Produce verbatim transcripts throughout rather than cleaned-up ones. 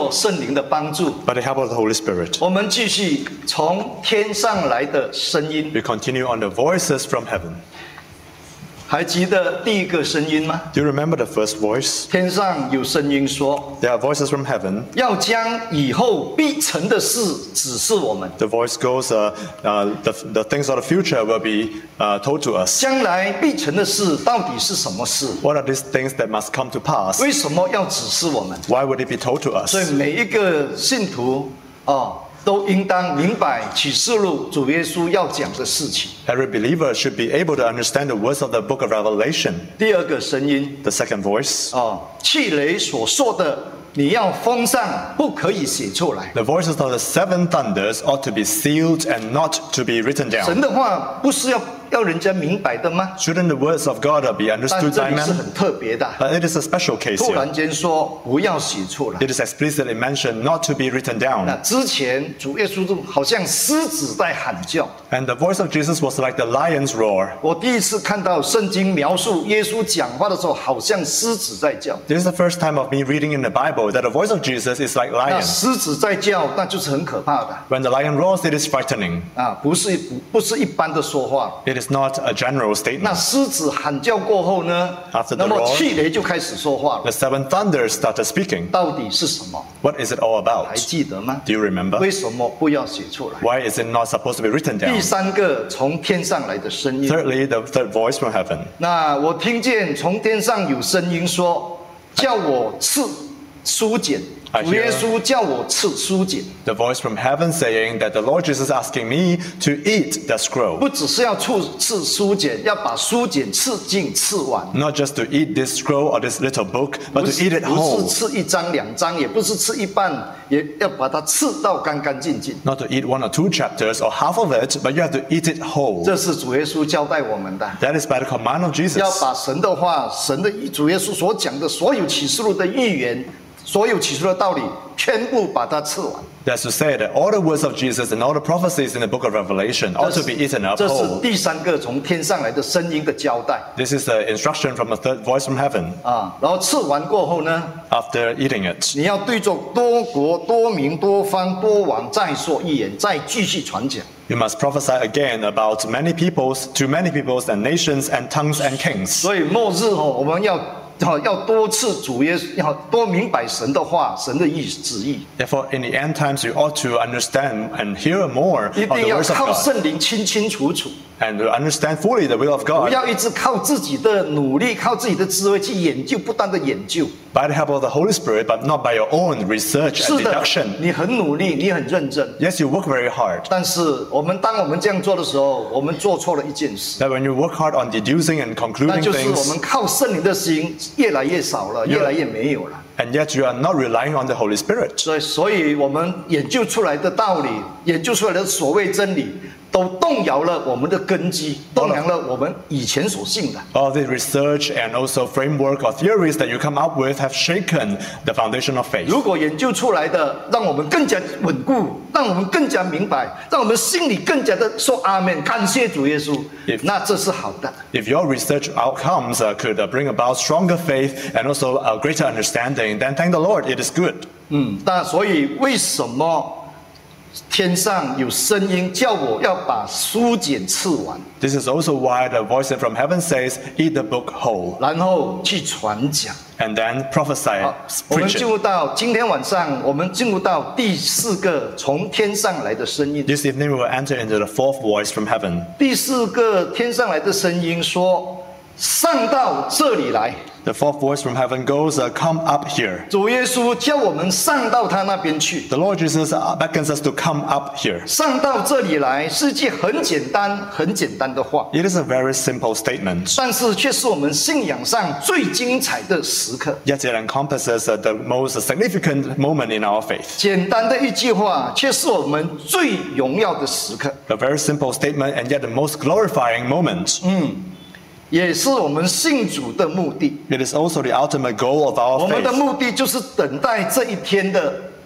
着圣灵的帮助， by the help of the Holy Spirit. 我们继续从天上来的声音。 We continue on the voices from heaven. 还记得第一个声音吗？ Do you remember the first voice? 天上有声音说， There are voices from heaven. 要将以后必成的事指示我们， The voice goes, uh, uh, the, the things of the future will be uh, told to us. 将来必成的事到底是什么事？ What are these things that must come to pass? 为什么要指示我们？ Why would it be told to us? 所以每一个信徒哦，都应当明白启示录主耶稣要讲的事情。 Every believer should be able to understand the words of the book of Revelation. 第二个声音 The second voice. 哦，气雷所说的，你要封上，不可以写出来。 The voices of the seven thunders ought to be sealed and not to be written 神 down. 的话不是要要人家明白的吗？ Shouldn't the words of God be 但 understood 这 by 里是 man? 很特别的， But it is a special case 突 here. 然间说不要写出来。 It is explicitly mentioned not to be written 那 down. 之前主耶稣都好像狮子在喊叫。 And the voice of Jesus was like the lion's roar. 我第一次看到圣经描述耶稣讲话的时候，好像狮子在叫。 This is the first time of me reading in the Bible that the voice of Jesus is like 那 lion. 狮子在叫，那就是很可怕的 When the lion roars, it is frightening. 啊，不是不不是一般的说话。 It is not a general 那 statement. 狮子喊叫过后呢 After，the 那么 roar 气雷就开始说话了。 The seven thunders started speaking. 到底是什么？ What is it all 还 about? 记得吗？ Do you remember? 为什么不要写出来？ Why is it not supposed to be written 第 down? 三个从天上来的声音。 Thirdly, the third voice from heaven. 那我听见从天上有声音说，叫我赐书简。 I hear- 主耶稣叫我赐书简， The voice from heaven saying that the Lord Jesus is asking me to eat the scroll. 不只是要赐赐书简，要把书简刺尽刺完。 Not just to eat this scroll or this little book, 不 but to 是 eat it 不是 whole. 刺一张两张，也不是刺一半，也要把它刺到干干净净。 Not to eat one or two chapters or half of it, but you have to eat it whole. 这是主耶稣交代我们的， That is by the command of 要 Jesus. 把神的话、神的主耶稣所讲的所有启示录的预言、所有启示录的道理，全部把它刺完。 That's to say that all the words of Jesus and all the prophecies in the book of Revelation ought to be eaten up 这是 whole. 第三个从天上来的声音的交代 This is the instruction from a third voice from heaven. 啊。然后刺完过后呢， After eating it, 你要对着多国、多民、多方、多王再说预言，再继续传讲。 you must prophesy again about many peoples, to many peoples and nations and tongues and kings. 所以末日哦，我们要啊要多次主耶稣，要多明白神的话、神的意旨意， Therefore, in the end times, you ought to understand and hear more 一 of 定 the 要 words of 靠 God 圣灵清清楚楚。 and to understand fully the will of 不 God 要一直靠自己的努力、靠自己的智慧去研究，不断的研究。 by the help of the Holy Spirit, but not by your own research 是 and 的 deduction. 你很努力，你很认真， Yes, you work very hard. 但是我们当我们这样做的时候，我们做错了一件事， That when you work hard on deducing and 那 concluding 就是我 things, 们靠圣灵的心越来越少了，越来越没有了。 and yet you are not relying on the Holy Spirit. 所以，所以我们研究出来的道理，研究出来的所谓真理，都动摇了我们的根基，动摇了我们以前所信的。 All the research and also framework or theories that you come up with have shaken the foundation of faith. 如果研究出来的让我们更加稳固，让我们更加明白，让我们心里更加的说阿门，感谢主耶稣 If-， 那这是好的。 If your research outcomes uh, could uh, bring about stronger faith and also a greater understanding, then thank the Lord, it is good. 嗯，但所以为什么天上有声音叫我要把书简刺完， This is also why the voice from heaven says, eat the book whole, 然后去传讲。 and then prophesy, 好，我们 preach 进 it. 入到今天晚上，我们进入到第四个从天上来的声音。 This evening we will enter into the fourth voice from heaven. 第四个天上来的声音说：“上到这里来。” The fourth voice from heaven goes, uh, come up here. 主耶稣叫我们上到他那边去。 The Lord Jesus uh, beckons us to come up here. 上到这里来是一句很简单、很简单的话， It is a very simple statement, 但是却是我们信仰上最精彩的时刻。 yet it encompasses uh, the most significant moment in our faith. 简单的一句话，却是我们最荣耀的时刻， A very simple statement and yet the most glorifying moment. 也是我们信主的目的。 It is also the ultimate goal of our 我们的 faith. 目的就是等待这一天的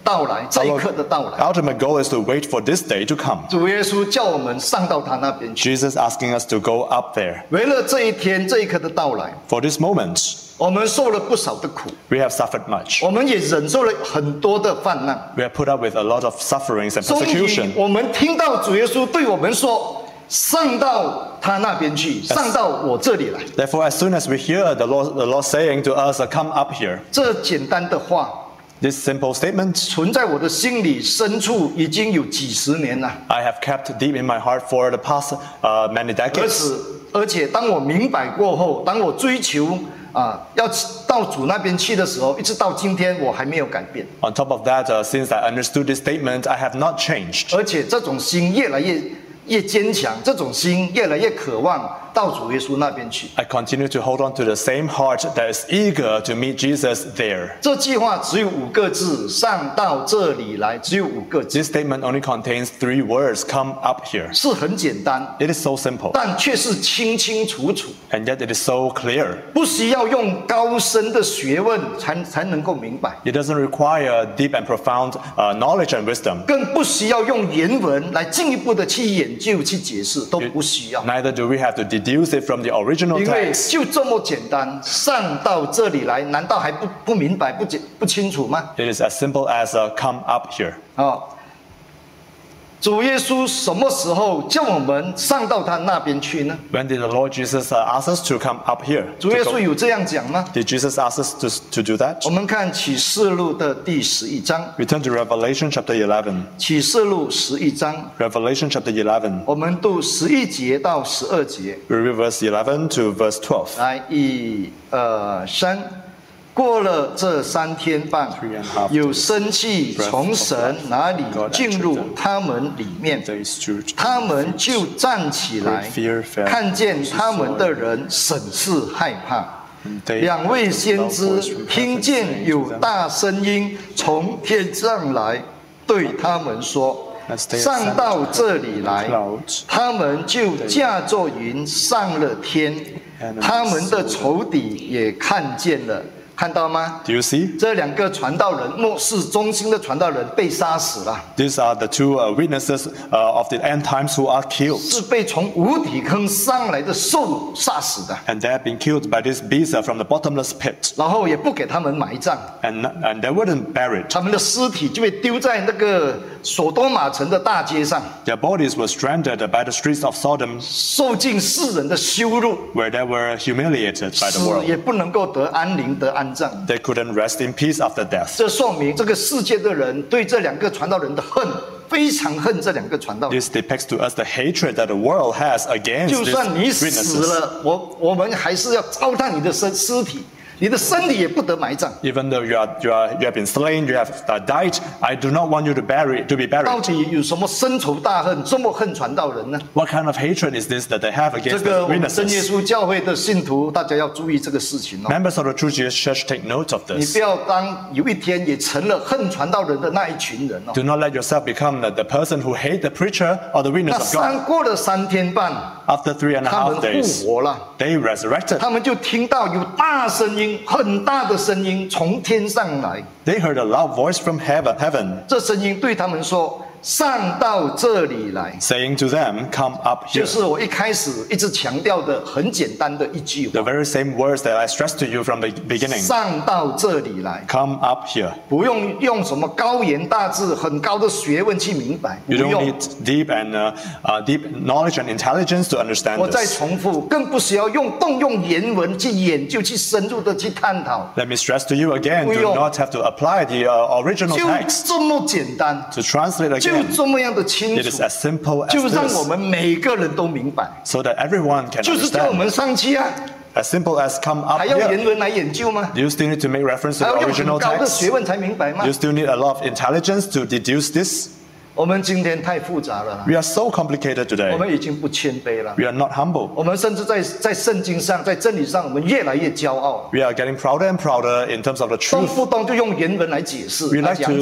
到来，这一刻的到来。 ultimate goal is to wait for this day to come. 主耶稣叫我们上到他那边去， Jesus asking us to go up there. 为了这一天这一刻的到来， For this moment, 我们受了不少的苦， we have suffered much. 我们也忍受了很多的患难。 We have put up with a lot of sufferings and 终于 persecution. 我们听到主耶稣对我们说：“上到他那边去，上到我这里来。” Therefore, as soon as we hear the Lord, the Lord saying to us, "Come up here," 这简单的话 this simple statement 存在我的心里深处已经有几十年了。 I have kept deep in my heart for the past uh, many 而 decades. 且，而且当我明白过后，当我追求啊要到主那边去的时候，一直到今天我还没有改变。 On top of that, uh, since I understood this statement, I have not changed. 而且这种心越来越越坚强，这种心越来越渴望到主耶稣那边去。 I continue to hold on to the same heart that is eager to meet Jesus there. 这句话只有五个字，上到这里来，只有五个字， This statement only contains three words, "Come up here." 是很简单， It is so simple, 但却是清清楚楚， and yet it is so clear. 不需要用高深的学问才才能够明白， It doesn't require deep and profound uh, knowledge and wisdom. 更不需要用原文来进一步的去研究、去解释，都不需要。 Neither do we have to deduce it from the original 因为 text. 就这么简单，上到这里来，难道还不不明白、不解不清楚吗？ It is as simple as uh, "Come up here." 啊、主耶稣什么时候叫我们上到他那边去呢？ When did the Lord Jesus uh, ask us to come up here? 主 To 耶 go- 稣有这样讲吗？ Did Jesus ask us to, to do that? 我们看启示录的第十一章， We turn to Revelation chapter eleven. 启示录十一章， Revelation chapter eleven. 我们读十一节到十二节。 We read verse eleven to verse twelve. 来，一、二、三。过了这三天半 Three and a half， 有生气从神那里进入他们里面， Days to 他们就站起来 Great fear fell， 看见他们的人甚是害怕。 They 两位先知 heard a loud voice from heaven 听见 saying 有 to them, 大声音从天上来，对他们说：“上到这里来。” 他们就驾着云上了天，他们的仇敌也看见了。看到吗？ Do you see? 这两个传道人，末世中心的传道人被杀死了， These are the two uh, witnesses uh, of the end times who are killed. 是被从无底坑上来的兽杀死的， And they have been killed by this beast uh, from the bottomless pit. 然后也不给他们埋葬， And, and they weren't buried. 他们的尸体就被丢在那个索多玛城的大街上， Their bodies were stranded by the streets of Sodom, 受尽世人的羞辱， where they were humiliated by 死 the world. 也不能够得安宁得安葬。 They couldn't rest in peace after death. 这说明这个世界的人对这两个传道人的恨，非常恨这两个传道人。 This depicts to us the hatred that the world has against 就 these 算你死 witnesses. 了，我我们还是要糟蹋你的身尸体，你的身体也不得埋葬。 Even though you are, you are you have been slain, you have uh, died, I do not want you to bury to be 到 buried. 底有什么深仇大恨，这么恨传道人呢？ What kind of hatred is this that they have 这 against 个 the 我们真耶 witnesses? 稣教会的信徒，大家要注意这个事情哦。 Members of the True Jesus Church take note of 你 this. 不要当有一天也成了恨传道人的那一群人哦。 Do not let yourself become the, the person who hate the preacher or the 那 witness of God. 三过了三天半， After three and a 他们 half days, 复活了。 they resurrected. 他们就听到有大声音，很大的声音从天上来。 They heard a loud voice from heaven, heaven 这声音对他们说：“上到这里来。” saying to them, "Come up 就 here." 是我一开始一直强调的很简单的一句 The 话： very same words that I stressed to you from the beginning. 上到这里来， Come up here. 不用用什么高言大志、很高的学问去明白，不 You don't 用。 need deep and uh, uh, deep knowledge and intelligence to understand 我再 this. 重复，更不需要用动用原文去研究、去深入的去探讨， Let me stress to you again, 不 do 用。 not have to apply the uh, original 就 text 这么简单， to translate 就 again. 这么样的清 It is 楚， as simple as 就让我 this, 们每个人都明白， so that everyone can 就是叫我 understand. 们上去啊， As simple as come up 还要 here. 原文来研究吗？ Do you still need to make reference to 还 the 要用 original 很高的 text? 学问才明白 Do 吗 you？still need a lot of intelligence to deduce this? 我们今天太复杂了啦， We are so complicated 我 today. 们已经不谦卑了。 We are not humble. 我们甚至在在圣经上，在真理上，我们越来越骄傲， We are getting prouder and prouder in terms of the 动 truth. 不动就用原文来解释、 We 来 like 讲解 to。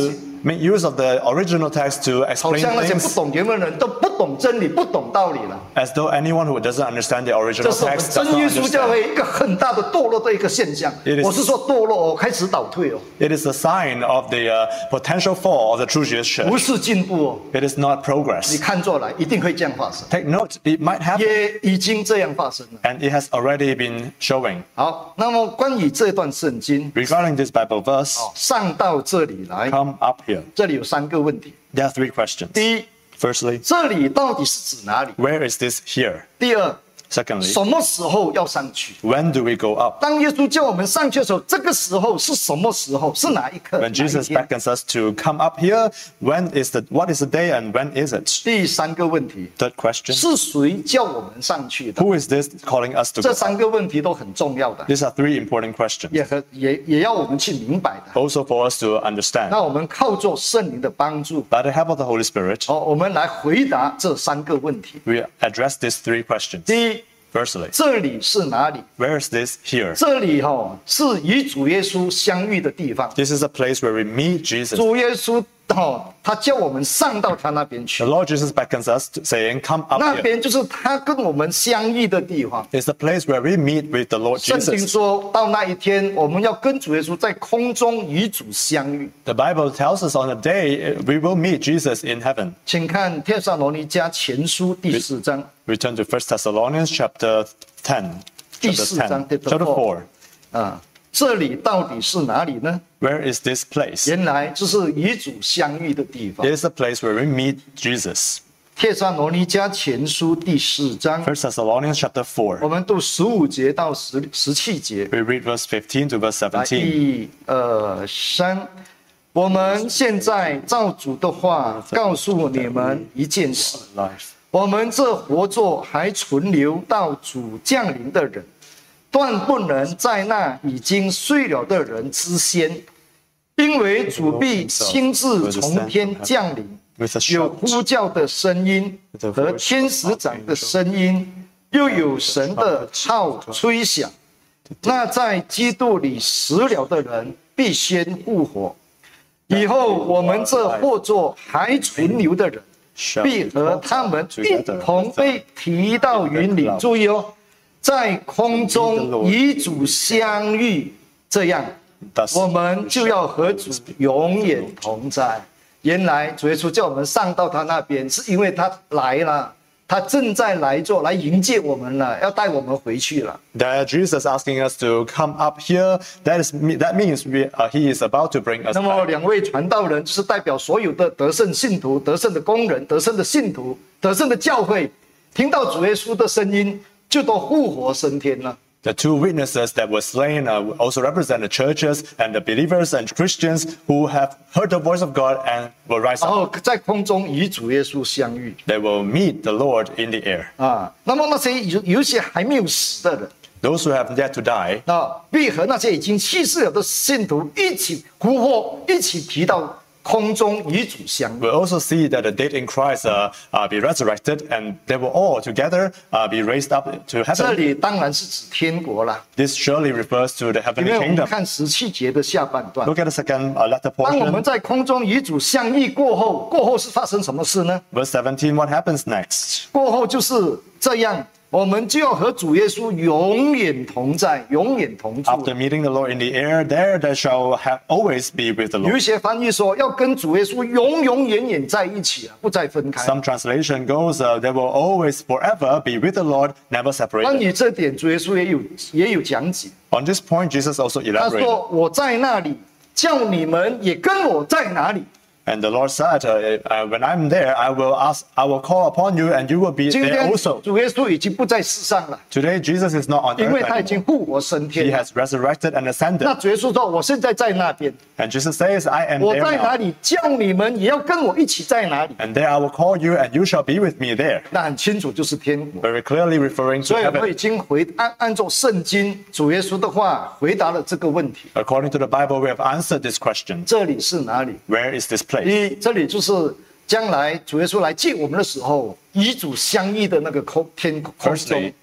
make use of the original text to 好 explain 像那些不 things 懂原文的人都不懂真理，不懂道理了。 as though anyone who doesn't understand the 这 original 是我们 text does 真耶 not 稣教 understand. 会一个很大的堕落的一个现象。 It is- 我是说堕落哦，开始倒退哦， It is a sign of the uh, potential fall of the true Jewish 不 church. 是进步哦。 It is not 你 progress. 看作来，一定会这样发生， Take note, it might happen, 也已经这样发生了。 and it has already been showing. 好，那么关于这段圣经， Regarding this Bible verse, 上到这里来， come up here. 这里有三个问题。 There are three questions. 第一， Firstly, 这里到底是指哪里？ where is this here? 第二， Secondly, 什么时候要上去？ when do we go up? 当耶稣叫我们上去的时候，这个时候是什么时候？是哪一刻？ When 哪一 Jesus 天？ beckons us to come up here, when is the what is the day and when is it? 第三个问题， Third question, 是谁叫我们上去的？ who is this calling us to 这 go 三 up? 个问题都很重要的， These are three important questions, 也和也也要我们去明白的。 also for us to understand. 那我们靠着圣灵的帮助， By the help of the Holy Spirit, 好，我们来回答这三个问题。 we address these three questions. 第一， Firstly, 这里是哪里？ where is this here? 这里哈、哦、是与主耶稣相遇的地方。 This is a place where we meet Jesus. 主耶稣哦，他叫我们上到他那边去 The，Lord Jesus beckons us, to, saying, "Come up 那 here." 边就是他跟我们相遇的地方。 It's the place where we meet with the Lord 圣经 Jesus. 说到那一天，我们要跟主耶稣在空中与主相遇。 The Bible tells us on a day we will meet Jesus in heaven. 请看《帖撒罗尼迦前书》第四章， We turn to First Thessalonians chapter ten. 第 Chapter 四章 ten. Chapter four. 啊，这里到底是哪里呢？ Where is this place? 原来就是与主相遇的地方。 It is the place where we meet Jesus. 帖撒罗尼迦前书第四章， First Thessalonians chapter 我 four. 们读十五节到十十七节。 We read verse fifteen to verse 来， seventeen. 一、二、三。我们现在照主的话告诉你们一件事： Life. 我们这活着还存留到主降临的人，断不能在那已经睡了的人之先，因为主必亲自从天降临， With a 有 shout, 呼叫的声音和天使长的声音，又有神的号吹响。那在基督里死了的人必先复活。以后我们这或作还存留的人，必和他们一同被提到云里。注意哦，在空中与主相遇，这样我们就要和主永远同在。原来主耶稣叫我们上到他那边，是因为他来了，他正在来做，来迎接我们了，要带我们回去了。 That Jesus asking us to come up here. That is that means we, uh, He is about to bring us 那么 back. 两位传道人就是代表所有的得胜信徒、得胜的工人、得胜的信徒、得胜的教会，听到主耶稣的声音，就都复活升天了。 The two witnesses that were slain uh, also represent the churches and the believers and Christians who have heard the voice of God and will rise 然 up. 后在空中与主耶稣相遇 They will meet the Lord in the air. 啊。那么那些有有一些还没有死的人， Those who have yet to die 啊，必和那些已经去世了的信徒一起复活，一起提到空中与主相遇。 will also see that the dead in Christ uh, uh, be resurrected and they will all together uh, be raised up to 这 heaven. 里当然是指天国啦， This surely refers to the 因 heavenly 为我们 kingdom. 看十七节的下半段。 Look at the second uh, letter 当我们 portion. 在空中与主相遇过后，过后是发生什么事呢？ Verse seventeen, what happens next? 过后就是这样，我们就要和主耶稣永远同在，永远同住。 After meeting the Lord in the air, there they shall have always be with the 有一 Lord. 些翻译说要跟主耶稣永永远远在一起啊，不再分开。 Some translation goes, uh, they will always forever be with the Lord, never 关 separated. 于这点，主耶稣也有也有讲解。 On this point, Jesus also 他 elaborated. 说：“我在那里，叫你们也跟我在哪里。” And the Lord said, uh, uh, when I'm there, I will ask, I will call upon you and you will be 今 there 天 also. 主耶稣已经不在世上了， Today, Jesus is not on 因为 earth 他已经 anymore. 复活升 He 天了。 has resurrected and 那 ascended. 主耶稣说：“我现在在那边， And Jesus says, I am 我 there 在哪 now. 里，叫你们也要跟我一起在哪里。” And there I will call you and you shall be with me there. 那很清楚就是天国。 Very clearly referring to 所以我们 heaven. 已经回按按照圣经主耶稣的话回答了这个问题。 According to the Bible, we have answered this question. 这里是哪里？ Where is this place? 一，这里就是将来主耶稣来接我们的时候，与主相遇的那个空天空中 Firstly,。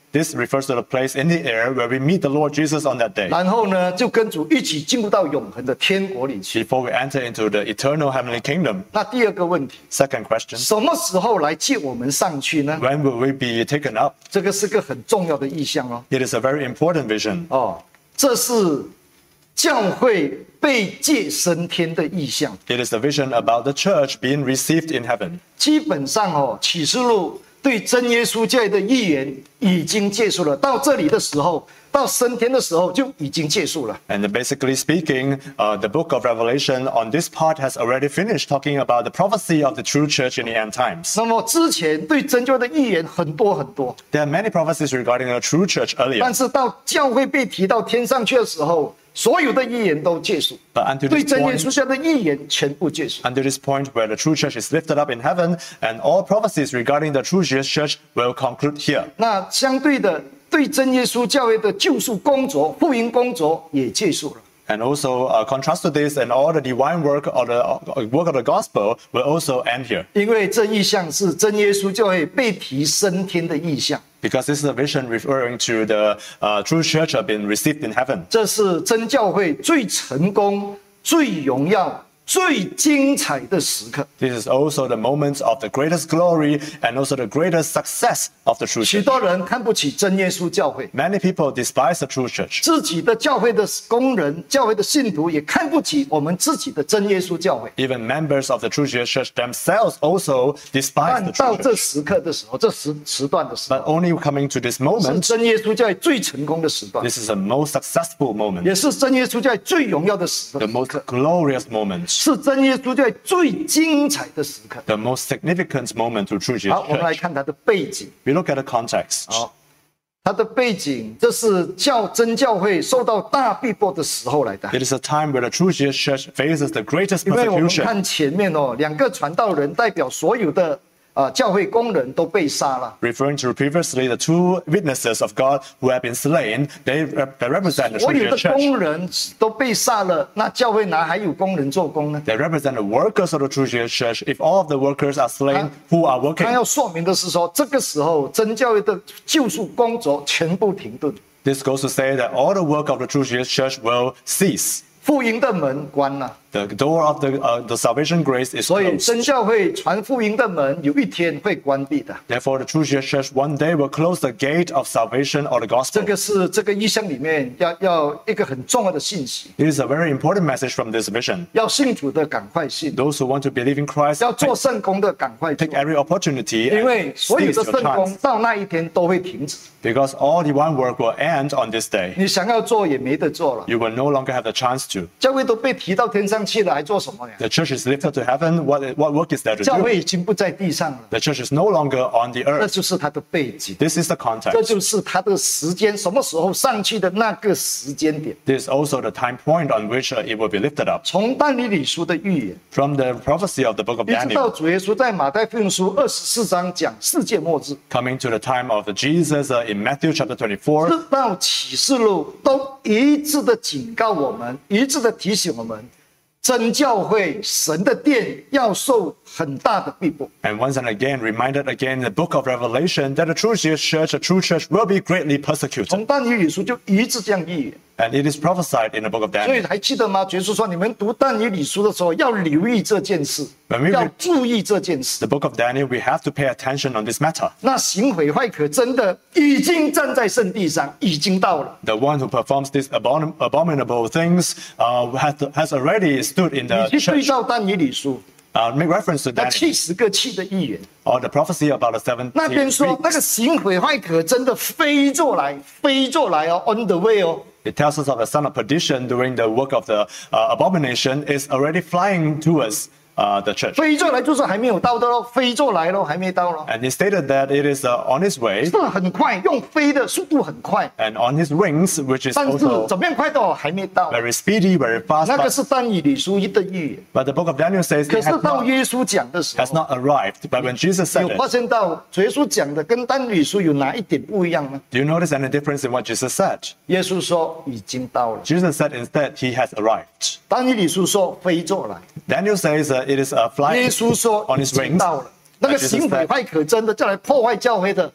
This refers to the place in the air where we meet the Lord Jesus on that day. 然后呢，就跟主一起进入到永恒的天国里去。 Before we enter into the eternal heavenly kingdom. 那第二个问题， Second question. 什么时候来接我们上去呢？ When will we be taken up? 这个是个很重要的意象哦。 It is a very important vision. 哦，这是教会被接升天的意象。 It is a vision about the church being received in heaven. 基本上哦，启示录对真耶稣教会的预言已经结束了。到这里的时候，到升天的时候就已经结束了。 And basically speaking, uh, the book of Revelation on this part has already finished talking about the prophecy of the true church in the end times. 那么之前对真教会的预言很多很多， There are many prophecies regarding the true church 但 earlier. 是到教会被提到天上去的时候，所有的预言都结束， But until 对 this 真耶 point, 稣教会的预言全部结束。 until this point where the true church is lifted up in heaven, and all prophecies regarding the true church will conclude here. 那相对的，对真耶稣教会的救赎工作、福音工作也结束了。 And also, uh, contrast to this, and all the divine work or the uh, work of the gospel will also end here. 因为这意象是真耶稣教会被提升天的意象， Because this is a vision referring to the uh, true church have been received in heaven. 这是真教会最成功、最荣耀、最精彩的时刻。 This is also the moments of the greatest glory and also the greatest success of the true 许 church. 多人看不起真耶稣教会， Many people despise the true church. 自己的教会的工人、教会的信徒也看不起我们自己的真耶稣教会。 Even members of the true church themselves also despise 但 the 到 true 这 church. 时刻的时候，这时时段的时 But 候， only coming to this 是 moment, 真耶稣教会最成功的时段， this is the most successful moment, 也是真耶稣教会最荣耀的时 the 刻， most glorious moment, 是真耶稣教会最精彩的时刻。 the most significant moment to true 好，我们来 church. 看它的背景。 We look at the context. 好，它的背景，这是教真教会受到大逼迫的时候来的。 It is a time where the true church faces the greatest 因为我们 persecution. 看前面哦，两个传道人代表所有的啊、呃、教会工人都被杀了。 Referring to previously the two witnesses of God who have been slain, they, rep- they represent the 所有 true 的 church. 工人都被杀了，那教会哪还有工人做工呢？ They represent the workers of the true church. If all of the workers are slain, who are 他 working? 要说明的是说，这个时候真教会的救赎工作全部停顿， This goes to say that all the work of the true church will cease. 福音的门关了。 The door of the, uh, the salvation grace is 所以 closed. 真教会传福音的门有一天会关闭的。 Therefore, the true church one day will close the gate of salvation or the 这 gospel. 个是这个意象里面要要一个很重要的信息， It is a very important message from this vision. 要信主的赶快信， Those who want to believe in Christ, 要做圣工的赶快做 take，every opportunity 因为 and 所有 seize 的 your 圣工 chance. 到那一天都会停止， Because all divine work will end on this day. 你想要做也没得做了。 You will no longer have the chance to. 教会都被提到天上去了，还做什么呀？ The church is lifted to heaven. What, what work is there to 教 do? 会已经不在地上了， The church is no longer on the 这 earth. 就是它的背景， This is the 这 context. 就是它的时间，什么时候上去的那个时间点。 This is also the time point on which uh, it will be lifted up. 从但以理书的预言， From the prophecy of the book of 一直到 Daniel, 主耶稣在马太福音书二十四章讲世界末日， coming to the time of Jesus uh, in Matthew chapter twenty-four, 直到启示录都一致的警告我们，一致的提醒我们，真教会神的殿要受很大的逼迫。 and once and again reminded again in the book of Revelation that the true church, the true church will be greatly persecuted. 从但以理书就一直这样预言。 And it is prophesied in the book of 所以 Daniel. 还记得吗？耶稣说，你们读但以理书的时候要留意这件事， When we 要 read 注意这件事。 the book of Daniel, we have to pay attention on this matter. 那行毁坏可憎的已经站在圣地上，已经到了。 The one who performs these abomin- abominable things uh, has, has already stood in 你 the 去对 church. 照但以理书， Uh, make reference to 那 Daniel 七十个气的预言， or the prophecy about the 那边 seventy 说那个 weeks. 行毁坏可憎的飞过来，飞过来哦 ，on the way 哦。 It tells us of the son of perdition doing the work of the uh, abomination is already flying towards uh, the church. 飞过来就是还没有到的咯，飞过来咯，还没到咯。 And he stated that it is uh, on his way 是很快，用飞的速度很快， and on his wings, which is 但是 also 怎么样快到还没到。 very speedy, very fast. 那个 But, 是但以理书的预言， but the book of Daniel says 可 it 是 has 到 not, 耶稣讲的时 has 候， not arrived. But when Jesus said 有发 it, 现到主耶稣讲的跟但以理书有哪一点不一样呢？ do you notice any difference in what Jesus said? 耶稣说已经到了， Jesus said instead he has arrived. 但以理书说飞过来， Daniel says uh, it is uh, 耶 flying 稣说 on 已 his 经 wings. 到了。那个 But Jesus 行毁 said, 坏可憎的，再来破坏教会的，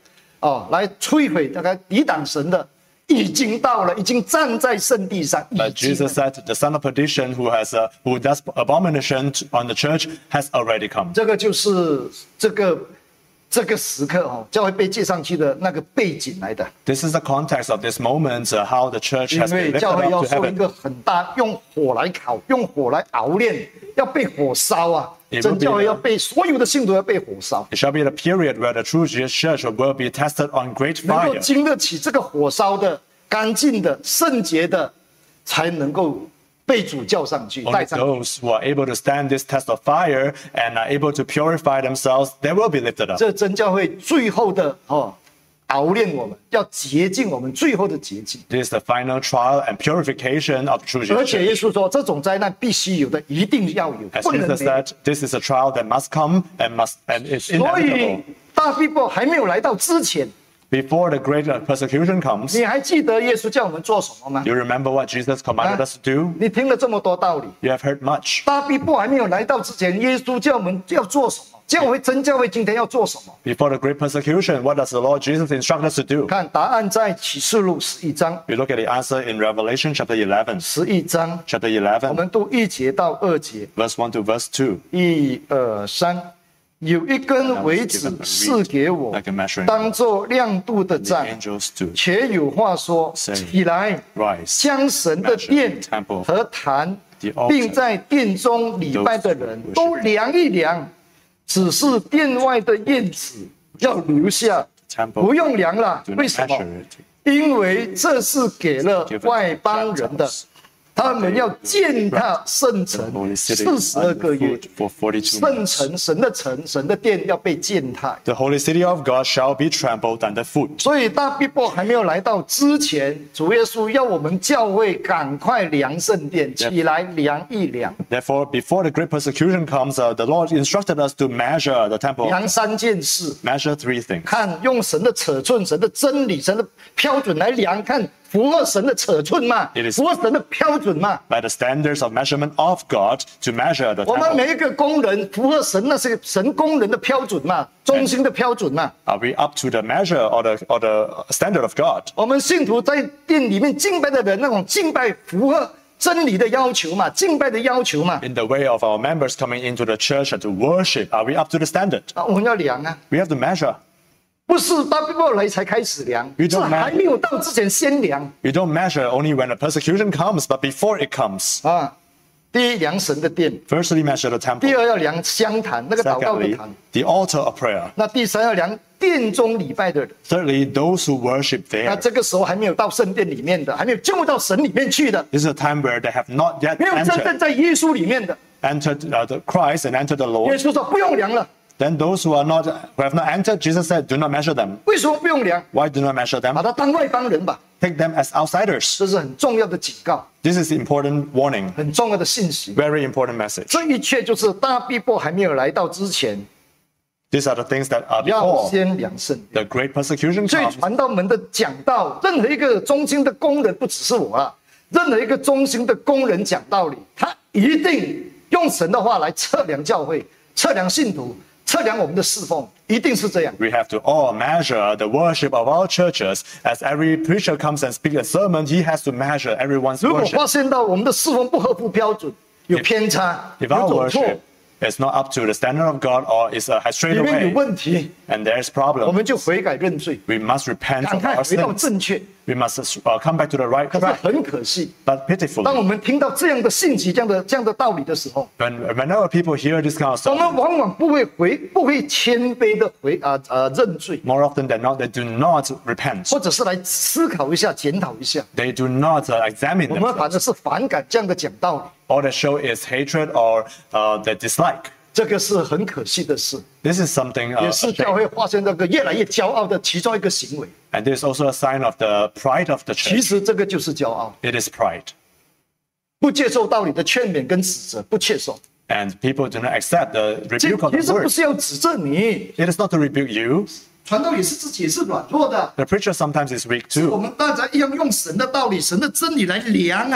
哦，来摧毁大概抵挡神的，已经到了，已经站在圣地上。 But Jesus said, the son of perdition who has uh, who does abomination on the church has already come. 这个就是这个这个时刻哦，教会被接上去的那个背景来的。 This is the context of this moment, uh, how the church 因 has been 为 lifted 教会 up 要 to 受一 heaven. 个很大，用火来烤，用火来熬炼，要被火烧啊！ It will 真 be 教会 the- 要被所有的信徒要被火烧， It shall be the period where the true Jesus church will be tested on great 能够 fire. 经得起这个火烧的、干净的、圣洁的，才能够被主叫上去， Only 带上去。 those who are able to stand this test of fire and are able to purify themselves, they will be lifted up. 这真教会最后的哦熬炼我们，要洁净我们，最后的洁净。 This is the final trial and purification of true 而 Jesus 且 church. 耶稣说，这种灾难必须有的，一定要有， As 不能 Jesus 没有。 said, this is a trial that must come and must and is 所以 inevitable. 大逼迫还没有来到之前， Before the great persecution comes, 你还记得耶稣叫我们做什么吗？ you remember what Jesus commanded us to do? 你听了这么多道理， You have heard much. 大逼迫还没有来到之前，耶稣叫我们要做什么？教会真教会今天要做什么？ Before the great persecution, what does the Lord Jesus instruct us to do? 看答案在启示录十一章， We look at the answer in Revelation chapter eleven. 十一章， Chapter 我 eleven, 们读一节到二节， verse one to verse two. 一二三。有一根苇子赐给我，当作亮度的 The 杖， angels stood, 且有话说：起来， Rise, 将神的殿 temple, 和坛 the altar, 并在殿中礼拜的人 those who worship 都量一量，只是殿外的燕子要留下， temple, 不用量了。 do 为 not 什么？ measure it. 因为这是给了 Given 外邦人的， Gentiles. 他们要践踏圣城 Holy 四 city 十二个月 underfoot。for forty-two 圣 months. 城，神的城，神的殿要被践踏。 The holy city of God shall be trampled underfoot. 所以大逼迫还没有来到之前，主耶稣要我们教会赶快量圣殿，起来量一量， Therefore, before the great persecution comes, uh, the Lord instructed us to measure the temple. 量三件事， Measure three things. 看用神的尺寸、神的真理、神的标准来量，看符合神的尺寸嘛 It，is- 符合神的标准嘛。 By the standards of measurement of God to measure the 我们 temple. 每一个工人符合神那些神工人的标准嘛，中心的标准嘛。 Are we up to the measure or the, or the standard of God? 我们信徒在殿里面敬拜的人，那种敬拜符合真理的要求嘛，敬拜的要求嘛。 In the way of our members coming into the church to worship, are we up to the standard? 啊，我们要量啊， We have to measure. 不是大逼迫来才开始量， You 是 don't 还没有到之前先量 You don't measure only when the persecution comes, but before it comes. 啊。第一，量神的殿； Firstly, measure the 第 temple. 二，要量香坛，那个祷告的 Secondly, 坛； the altar of prayer. 那第三，要量殿中礼拜的人。 Thirdly, those who worship 那 there. 这个时候还没有到圣殿里面的，还没有进入到神里面去的， This is a time where they have not yet 没有真正 entered, 在耶稣里面的。 entered uh, the Christ and entered the 耶 Lord. 稣说不用量了， Then those who are not, who have not entered, Jesus said, do not measure them. 为什么不用量？ Why do not measure 把 them? 他当外邦人吧， Take them as outsiders. 这是很重要的警告， This is important warning, 很重要的信息。 very important message. 这一切就是大逼迫还没有来到之前， These are the things that are 要 before 先量圣殿。 the great persecution 所以 comes. 传道门的讲道，任何一个中心的工人，不只是我啊，任何一个中心的工人讲道理，他一定用神的话来测量教会、测量信徒、测量我们的侍奉，一定是这样。 We have to all measure the worship of our churches. As every preacher comes and speaks a sermon, he has to measure everyone's 如果 worship. 发现到我们的侍奉不合乎标准，有偏差，有 If our 走错， worship is not up to the standard of God or is uh, has strayed 里面有 away 问题， and there's 我 problem, 们就悔改认罪， we must repent 赶 of 快 our 回到 sins. 正确。 We must uh, come back to the right 可是 track. 很可惜， But 当 pitifully, 我们听到这样的信息、这样的这样的道理的时候， when, whenever people hear this kind of 我们 stuff, 往往不会回，不会谦卑的回啊呃认罪， more often than not, they do not repent. 或者是来思考一下、检讨一下。 They do not uh, examine 我们反 themselves. 而是反感这样的讲道理， All they show is hatred or uh, the dislike. 这个是很可惜的事， This is something uh, 也是 a 教 shame. 会发现那个越来越骄傲的其中一个行为。 And this is also a sign of the pride of the 其 church. 实这个就是骄傲， It is pride. 不接受道理的劝勉跟指责，不接受。 And people do not accept the 这 rebuke of 其 the 实不 word. 是要指正你， It is not to rebuke you. 传道也是自己也是软弱的。 The preacher sometimes is weak 我 too. 们大家一样用神的道理、神的真理来量啊，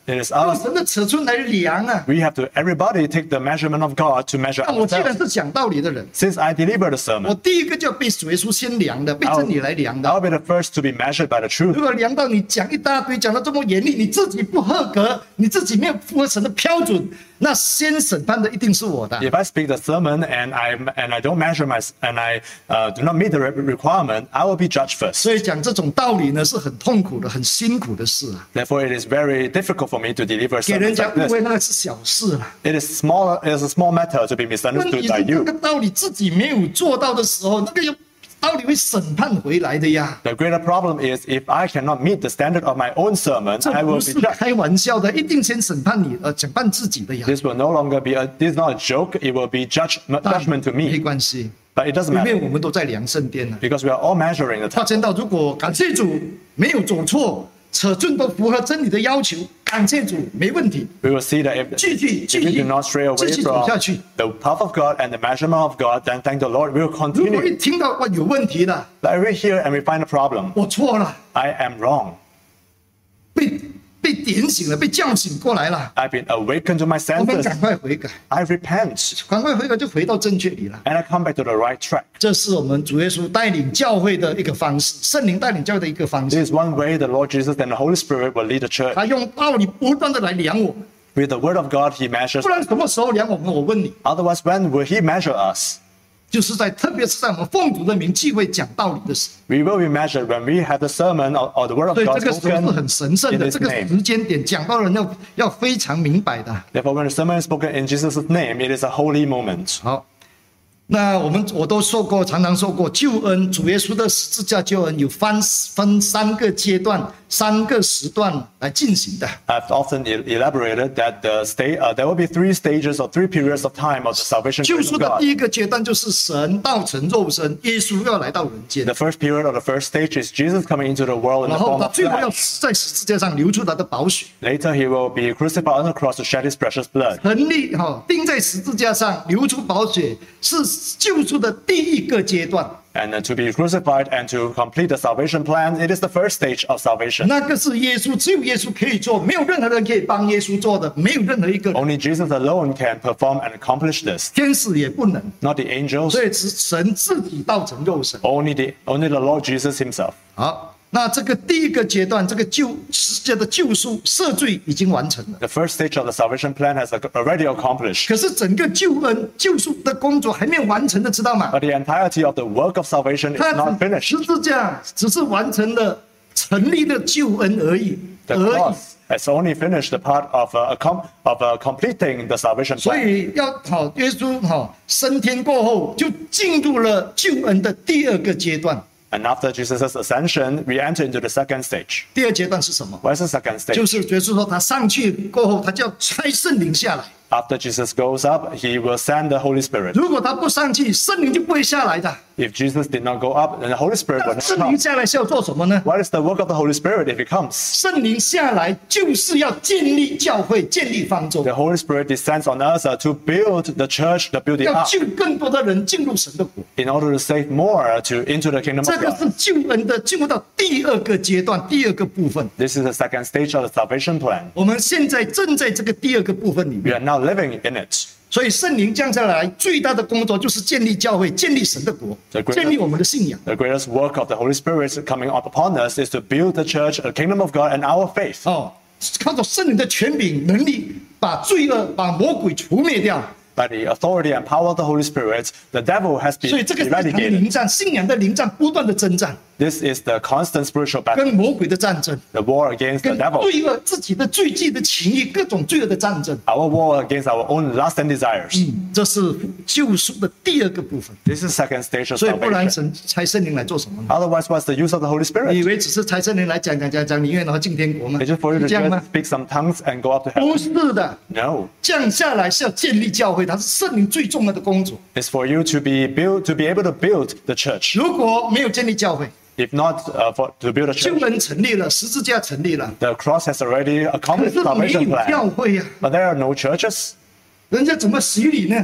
It is 用 us. 神的尺寸来量啊。 We have to, everybody take the measurement of God to measure 那我既然 ourselves. 是讲道理的人， Since I delivered the 我 sermon, 第一个就要被主耶稣先量的，被真理来量的。 I'll be the first to be measured by the truth. 如果量到你讲一大堆，讲到这么严厉，你自己不合格，你自己没有符合神的标准，那先审判的一定是我的。 If I speak the sermon and I and I don't measure my and I uh, do not meet the re- requirement, I will be judged first. 所以讲这种道理呢，是很痛苦的、很辛苦的事啊。 Therefore, it is very difficult for me to deliver 给人 sermons 家 like 误会 this. 那个是小事了。 It is small. It is a small matter to be 问 misunderstood 题 by 是这 you. 个道理自己没有做到的时候，那个有道理会审判回来的呀。 The greater problem is if I cannot meet the standard of my own sermon, 这 I 不 will 是 be judged. 开玩笑的，一定先审判你，呃，审判自己的呀。 This will no longer be a. This is not a joke. It will be judge, 但 judgment to 没 me. 关系， But it doesn't 因为 matter 我们都在量圣殿呢。 because we are all measuring the 发 time. 现到，如果感谢主没有走错，尺寸都符合真理的要求，感谢主没问题， We will see that if, 继续 if 继 we 续 do not stray 继 away 续走下去。 from the path of God and the measurement of God, then thank the Lord, we will 如果 continue. 一听到哇有问题了， Like we hear and we find a problem. 我错了， I am wrong. 被被点醒了，被叫醒过来了， I've been awakened to my 我们 senses. 赶快悔改， I repent 赶快悔改就回到正确里了。 and I come back to the right track. 这是我们主耶稣带领教会的一个方式，圣灵带领教会的一个方 This 式。 is one way the Lord Jesus and the Holy Spirit will lead the church. 他用道理不断的来量我们， With the word of God, He measures. 不然什么时候量我们？我问你， Otherwise, when will He measure us? 就是在特别是在我们奉主的名聚会讲道理的时候。 We will be measured when we have the sermon or, or the word of 所以 God 这个时候 spoken 是很神圣 in 的， His 这个 name. 时间点讲到的人要要非常明白的。 Therefore, when the sermon is spoken in Jesus' name, it is a holy moment. 好，那我们我都说过，常常说过，救恩主耶稣的十字架救恩有分分三个阶段、三个时段来进行的。 I've often el- elaborated that the sta- uh, there will be three stages or three periods of time of the salvation 救 grace 赎 of 的 God. 第一个阶段就是神道成肉身，耶稣要来到人间， The first period or the first stage is Jesus coming into the world in 然 the 后 form 他 of 最后要 flesh. 在十字架上流出他的宝血， Later, he will be crucified on the cross to shed his precious blood. 成立哈钉在十字架上流出宝血，是救赎的第一个阶段。 And uh, to be crucified and to complete the salvation plan, it is the first stage of salvation. 那个是耶稣，只有耶稣可以做，没有任何人可以帮耶稣做的，没有任何一个人 Only Jesus alone can perform and accomplish this, 天使也不能， not the angels, 所以是神自己道成肉身。 only the only the Lord Jesus himself. 好，那这个第一个阶段，这个救十字架的救赎赦罪已经完成了。 The first stage of the salvation plan has ac- already accomplished. 可是整个救恩救赎的工作还没有完成的，知道吗？ But the entirety of the work of salvation is 他 not 只 finished. 十字架只是完成了成立的救恩而已， The 而已。 cross has only finished the part of uh, accom- of uh, completing the salvation 所 plan. 以要好，耶稣好升天过后，就进入了救恩的第二个阶段。 And after Jesus' ascension, we enter into the second stage. 第二阶段是什么？ What is the second 就 stage? 是耶稣说他上去过后，他就要差圣灵下来。 After Jesus goes up, he will send the Holy Spirit. 如果他不上去，圣灵就不会下来的。 If Jesus did not go up, then the Holy Spirit 那 will not 圣灵 come. 下来是要做什么呢？ What is the work of the Holy Spirit if he comes? 圣灵下来就是要建立教会，建立方舟， The Holy Spirit descends on us uh, to build the church, to build it 要 up, 救更多的人进入神的国。 in order to save more to into the kingdom 这 of 个 God. 是救恩的进入到第二个阶段，第二个部分。 This is the second stage of the salvation plan. 我们现在正在这个第二个部分里 We 面， are now living in it. 所以圣灵降下来最大的工作就是建立教会，建立神的国 The，greatest- 建立我们的信仰。 The greatest work of the Holy Spirit coming up upon us is to build the church, the kingdom of God, and our faith. 哦，靠着圣灵的权柄能力，把罪恶、把魔鬼除灭掉。 By the authority and power of the Holy Spirit, the devil has 所以 been 这个是一场 eradicated. 灵战，信仰的灵战，不断的征战， This is the constant spiritual battle, 跟魔鬼的战争， the war against the 跟 devil, 罪恶自己的罪迹的情欲，各种罪恶的战争。 our war against our own lust and desires. 这是救赎的第二个部分。 This is second stage of 所以不然 salvation. 神差圣灵来做什么呢？ Otherwise, what's the use of the Holy 你 Spirit? 以为只是差圣灵来讲讲讲讲，你愿然后进天国吗？ It's just for you 是 to 这样 just 吗？ speak some tongues and go up to 不 heaven. 是的， No. 降下来是要建立教会，它是圣灵最重要的工作。 It's for you to be built, to be able to build the church. 如果没有建立教会， If not, uh, for to build a 救 church, 恩成立了，十字架成立了， the cross has already 可 accomplished 是 the 没 salvation 有教 plan. 会呀、 But there are no churches. 人家怎么洗礼呢？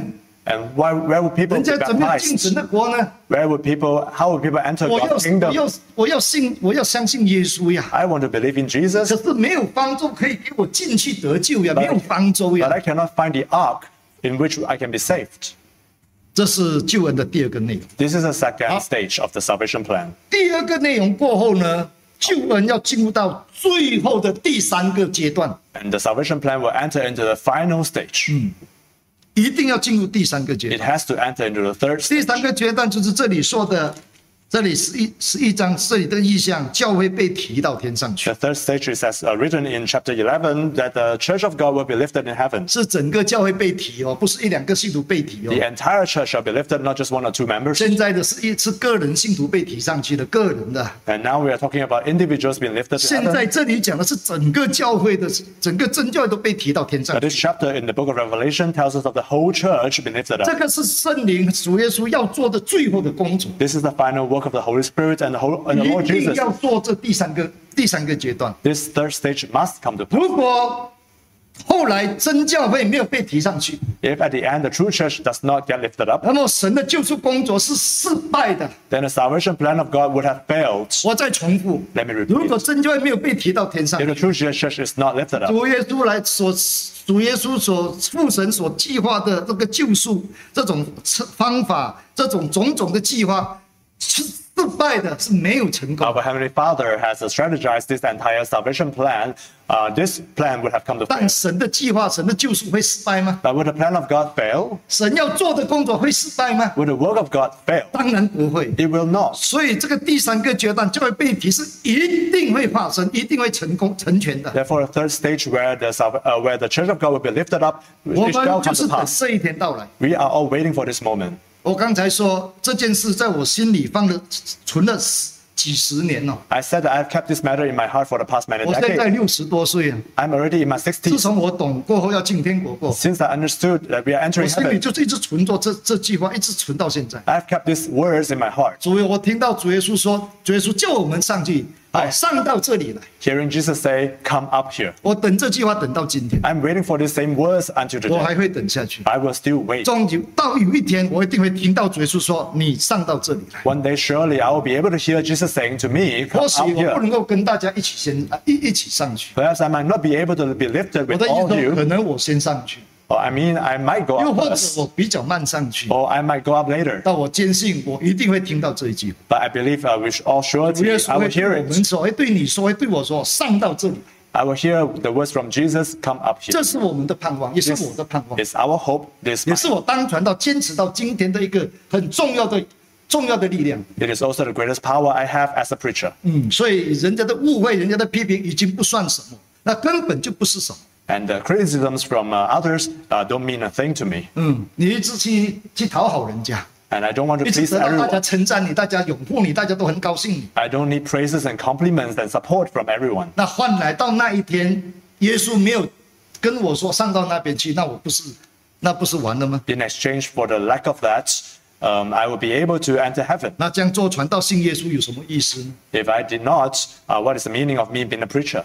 And why, where would people 人 be 家怎么样进神 baptized? 的国呢？ Where would people, how would people enter 我要 God's 我 kingdom? 要我要信我要相信耶稣呀， I want to believe in Jesus, 可是没有方舟可以给我进去得救呀，没有方舟 but 呀， I cannot find the ark in which I can be saved. 这是救恩的第二个内容。 This is the second stage of the salvation plan. 第二个内容过后呢，救恩要进入到最后的第三个阶段， And the salvation plan will enter into the final stage. 一定要进入第三个阶 It 段。 has to enter into the third 第 stage. 三个阶段就是这里说的，这里十一十一章这里的意象，教会被提到天上去 The，third stage is as uh, written in chapter eleven that the church of God will be lifted in heaven. 是整个教会被提哦，不是一两个信徒被提 The 哦。 entire church shall be lifted, not just one or two members. 现在的是一是个人信徒被提上去的，个人的。 And now we are talking about individuals being lifted to 现在 heaven. 这里讲的是整个教会的，整个真教会都被提到天上 But。this chapter in the book of Revelation tells us of the whole church being lifted 这 up. 个是圣灵主耶稣要做的最后的工作， This is the final work of the Holy Spirit and the, whole, and the 一 Lord 定 Jesus. 要做这第三个第三个阶段。 This third stage must come to pass. 如果后来真教会没有被提上去， If at the end the true church does not get lifted up, 那么神的救赎工作是失败的。 then the salvation plan of God would have failed. 我再重复， Let me repeat. 如果真教会没有被提到天上 If，the true church is not lifted up, 主耶稣来所主耶稣所父神所计划的这个救赎这种方法，这种种种的计划是失败的，是没有成功。 our Heavenly Father has strategized this entire salvation plan. Uh, this plan would have come to 但 fail. 神的计划、神的救赎会失败吗？ But would the plan of God fail? 神要做的工作会失败吗？ Would the work of God fail? 当然不会。 It will not. 所以这个第三个阶段教会被提是一定会发生，一定会成功成全的。 Therefore, the third stage where the, salva- uh, where the church of God will be lifted up, 我 it shall 们就 come 是 to 等 pass. 这一天到来。 We are all waiting for this moment. 我刚才说这件事在我心里放了存了几十年了。 I said that I've kept this matter in my heart for the past many 我现在 decades. 六十多岁了， I'm already in my 自 sixties. 从我懂过后要进天国过， Since I understood that we are 我 entering 心里 heaven, 就是一直存着这这句话，一直存到现在。 I've kept these words in my heart. 主耶，我听到主耶稣说，主耶稣叫我们上去，好上到这里来。 Hearing Jesus say, "Come up here." 我等这句话等到今天， I'm waiting for these same words until 我还 today. 会等下去。 I will still wait. 终有到有一天，我一定会听到主耶稣说：“你上到这里来。 One day, surely, I will be able to hear Jesus saying to me, 'Come 或许 up 我不 here.' 能够跟大家一起先啊一一起上去， Perhaps I might not be able to be lifted 我 with 的意 all 思 of 说，可 you. 能我先上去， Or I mean, I might go 又 up 或者 first. 我比较慢上去。 Or I might go up later. 但我坚信，我一定会听到这一句。 But I believe uh, we should all 主耶 surely, 稣 I 会 will 对 hear 我们 it. 说，会对你说，会对我说，上到这里， I will hear the words from Jesus, "Come up here." 这是我们的盼望，也是我的盼望， It's our hope. This 也是我当传道坚持到今天的一个很重要的重要的力量。 it is also the greatest power I have as a preacher. 嗯，所以人家的误会、人家的批评已经不算什么，那根本就不是什么。 And the criticisms from uh, others uh, don't mean a thing to me. 嗯，你一直去去讨好人家， And I don't want to 一直 please 得到大家 everyone. 称赞你，大家拥护你，大家都很高兴你。 I don't need praises and compliments and support from everyone. 那换来到那一天，耶稣没有跟我说上到那边去，那我不是，那不是完了吗？ In exchange for the lack of that, um, I will be able to enter heaven. 那这样做传道信耶稣有什么意思呢？ If I did not, uh, what is the meaning of me being a preacher?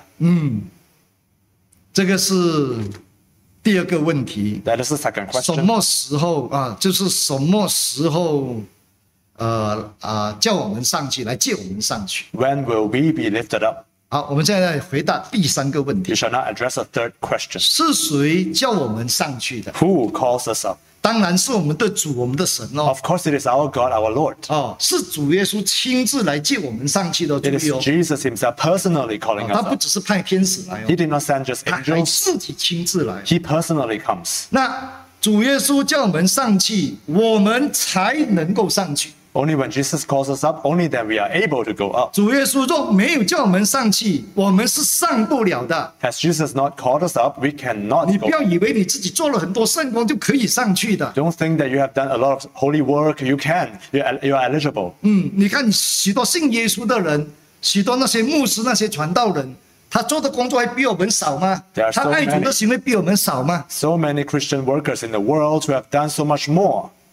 这个是第二个问题。 That is the second 什 question. 么时候啊？就是什么时候，呃啊，叫我们上去，来借我们上去。 When will we be lifted up? 好，我们现在来回答第三个问题： We shall now address a third question. 是谁叫我们上去的？ Who calls us up? 当然是我们的主，我们的神哦。 Of course, it is our God, our Lord. 哦，是主耶稣亲自来接我们上去的，注 It is 意哦。 Jesus himself personally calling 他 us 不 up. 只是派天使来 He 哦， did not send just 他还 angels. 自己亲自来。 He personally comes. 那主耶稣叫我们上去，我们才能够上去。 Only when Jesus calls us up, only then we are able to go up. 主耶稣若没有叫我们上去，我们是上不了的。 Has Jesus not called us up, we cannot 你 go 不要 up. 以为你自己做了很多圣功就可以上去的。 Don't think that you have done a lot of holy work. You can. You're, you're eligible. 嗯，你看许多信耶稣的人，许多那些牧师、那些传道人，他做的工作还比我们少吗？ There are so 他爱主 many. 的行为比我们少吗？ So many Christian workers in the world who have done so much more.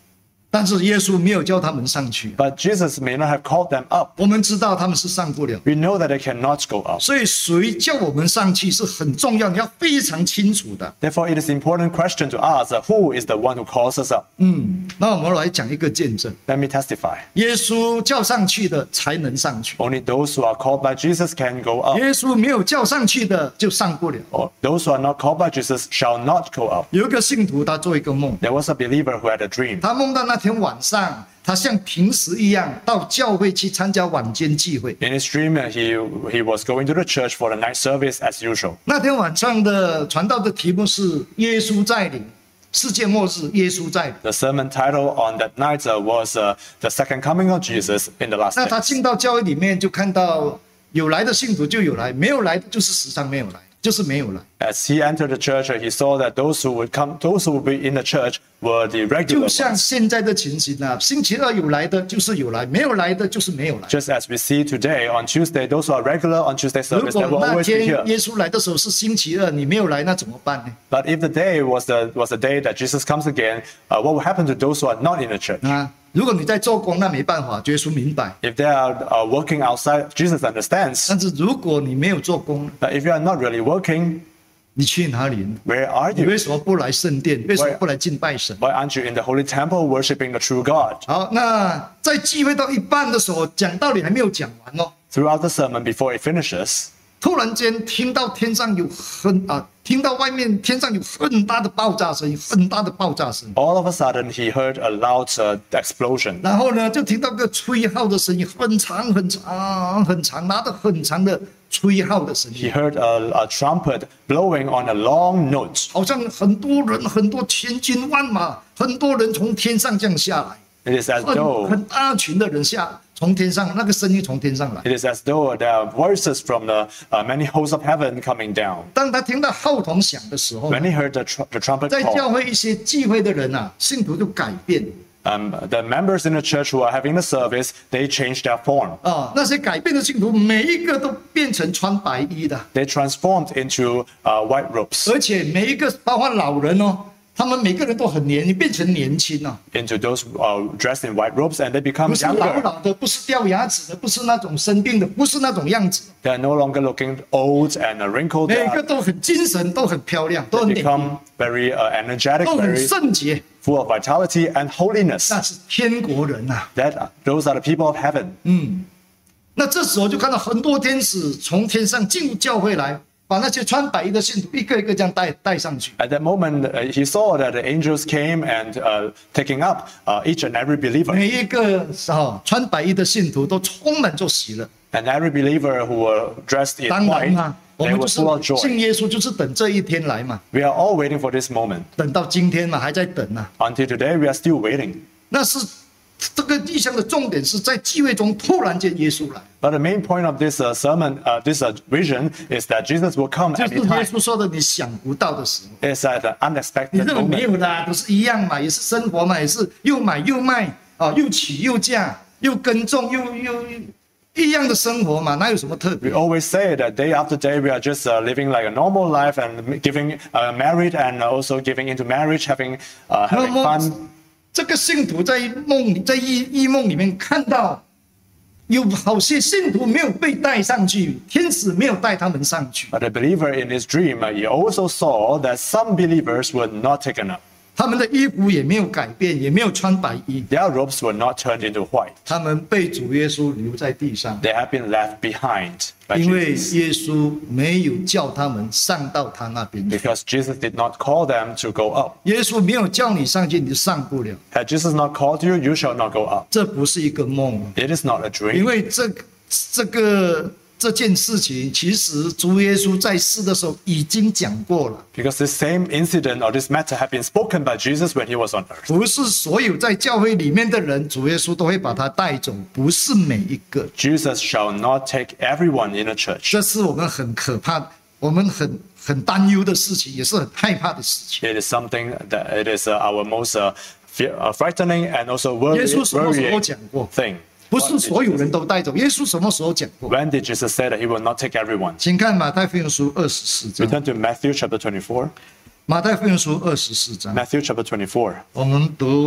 但是耶稣没有叫他们上去。 But Jesus may not have called them up. 我们知道他们是上不了， We know that they cannot go up. 所以谁叫我们上去是很重要，你要非常清楚的。 Therefore, it is an important question to ask, uh, who is the one who calls us up? 嗯，那我们来讲一个见证， Let me testify. 耶稣叫上去的才能上去， Only those who are called by Jesus can go up. 耶稣没有叫上去的就上不了。 Or those who are not called by Jesus shall not go up. 有一个信徒，他做一个梦， There was a believer who had a dream. 他梦到那天晚上，他像平时一样到教会去参加晚间聚会。 In his dream, uh, he, he was going to the church for the night service as usual. 那天晚上的传道的题目是耶稣在临，世界末日，耶稣在临。 The sermon title on that night uh, was uh, The Second Coming of Jesus in the Last 那他 Days. 进到教会里面，就看到有来的信徒就有来，没有来的就是时常没有来，就是没有来。 As he entered the church, uh, he saw that those who would come, those who would be in the church were the regular 就像 ones. 现在的情形啊，星期二有来的就是有来，没有来的就是没有来。 Just as we see today on Tuesday, those who are regular on Tuesday 如 service, they 果 will 那 always be 天 here. 耶稣来的时候是星期二，你没有来，那怎么办呢？ But if the day was the was the day that Jesus comes again, uh, what will happen to those who are not in the church? 啊，如果你在做工，那没办法，耶稣明白。 If they are uh, working outside, Jesus understands. 但是如果你没有做工， But if you are not really working, 你去哪里呢？ where are 你 you? 为什么不来圣殿？为什么不来敬拜神？ Why aren't you in the holy temple worshiping the true God? 好，那在聚会到一半的时候，讲道理还没有讲完哦， Throughout the sermon, before it finishes, 突然间听到天上有很啊，听到外面天上有很大的爆炸声音，很大的爆炸声。 all of a sudden he heard a loud uh, explosion. 然后呢，就听到个吹号的声音，很长很长很长，拿着很长的吹号的声 He 音， heard a, a trumpet blowing on a long note. 好像很多人，很多千军万马，很多人从天上降下来。 It is as 很 though 很大群的人下从天上，那个声音从天上来。 it is as though there are voices from the uh, many hosts of heaven coming down. 当他听到号筒响的时候， When he heard the, tr- the trumpet 在教 call, 会一些聚会的人啊，信徒就改变 um, the members in the church who are having the service, they changed their form. 啊。那些改变的信徒，每一个都变成穿白衣的， They transformed into uh, white robes, 而且每一个包括老人哦，他们每个人都很年，你变成年轻啊， into those uh, dressed in white robes, and they become 不是老 younger. 老的，不是掉牙齿的，不是那种生病的，不是那种样子， They are no longer looking old and uh, wrinkled. 每 They 个 are- 都很精神，都很漂亮，都很 they 美丽， become very uh, energetic, 都很 very 圣洁， full of vitality and holiness. 那是天国人呐、啊。 That those are the people of heaven. 那这时候就看到很多天使从天上进入教会来，把那些穿白衣的信徒一个一个这样带带上去。 At that moment, uh, he saw that the angels came and uh, taking up uh, each and every believer. 每一个哦穿白衣的信徒都充满着喜乐。 And every believer who were dressed in 当然 white, 啦，我 they 们 were 就 full of 是信 joy. 耶稣，就是等这一天来嘛， We are all waiting for this moment. 等到今天嘛，还在等啊。 Until today, we are still waiting. 那是这个意象的重点是在聚会中突然间耶稣来， But the main point of this uh, sermon, uh, this uh, vision, is that Jesus will come 就是 any 耶 time. 稣说的你想不到的时候。 It's at an 你 unexpected 认为没 moment. 有的、啊，都是一样嘛，也是生活嘛，也是又买又卖啊，又娶又嫁，又耕种又又一样的生活嘛，哪有什么特别 We？ always say that day after day, we are just uh, living like a normal life and giving uh, married and also giving into marriage, having uh, 那 having 么 fun. 这个信徒在梦里，在异异梦里面看到，有好些信徒没有被带上去，天使没有带他们上去， But the believer in his dream, uh, he also saw that some believers were not taken up. 他们的衣服也没有改变，也没有穿白衣， Their robes were not turned into white. 他们被主耶稣留在地上， They have been left behind by 因为 Jesus. 耶稣没有叫他们上到他那边去。 Because Jesus did not call them to go up. 耶稣没有叫你上去，你就上不了。 Had Jesus not called you, you shall not go up. 这不是一个梦， It is not a 因 dream. 为这这个这件事情，其实主耶稣在世的时候已经讲过了。 Because this same incident or this matter had been spoken by Jesus when he was on earth. 不是所有在教会里面的人，主耶稣都会把他带走，不是每一个。 Jesus shall not take everyone in a church. 这是我们很可怕，我们很很担忧的事情，也是很害怕的事情。 It is something that it is uh, our most uh, fear, uh, frightening and also 耶 worry, 稣什么时候 worrying 讲过？ thing. 不是所有人都带走。耶稣什么时候讲过？ When did Jesus say that he will not take everyone? 请看马太福音书二十四 We 章。 turn to Matthew chapter twenty-four. 马太福音书二十四章， Matthew chapter twenty-four. 我们读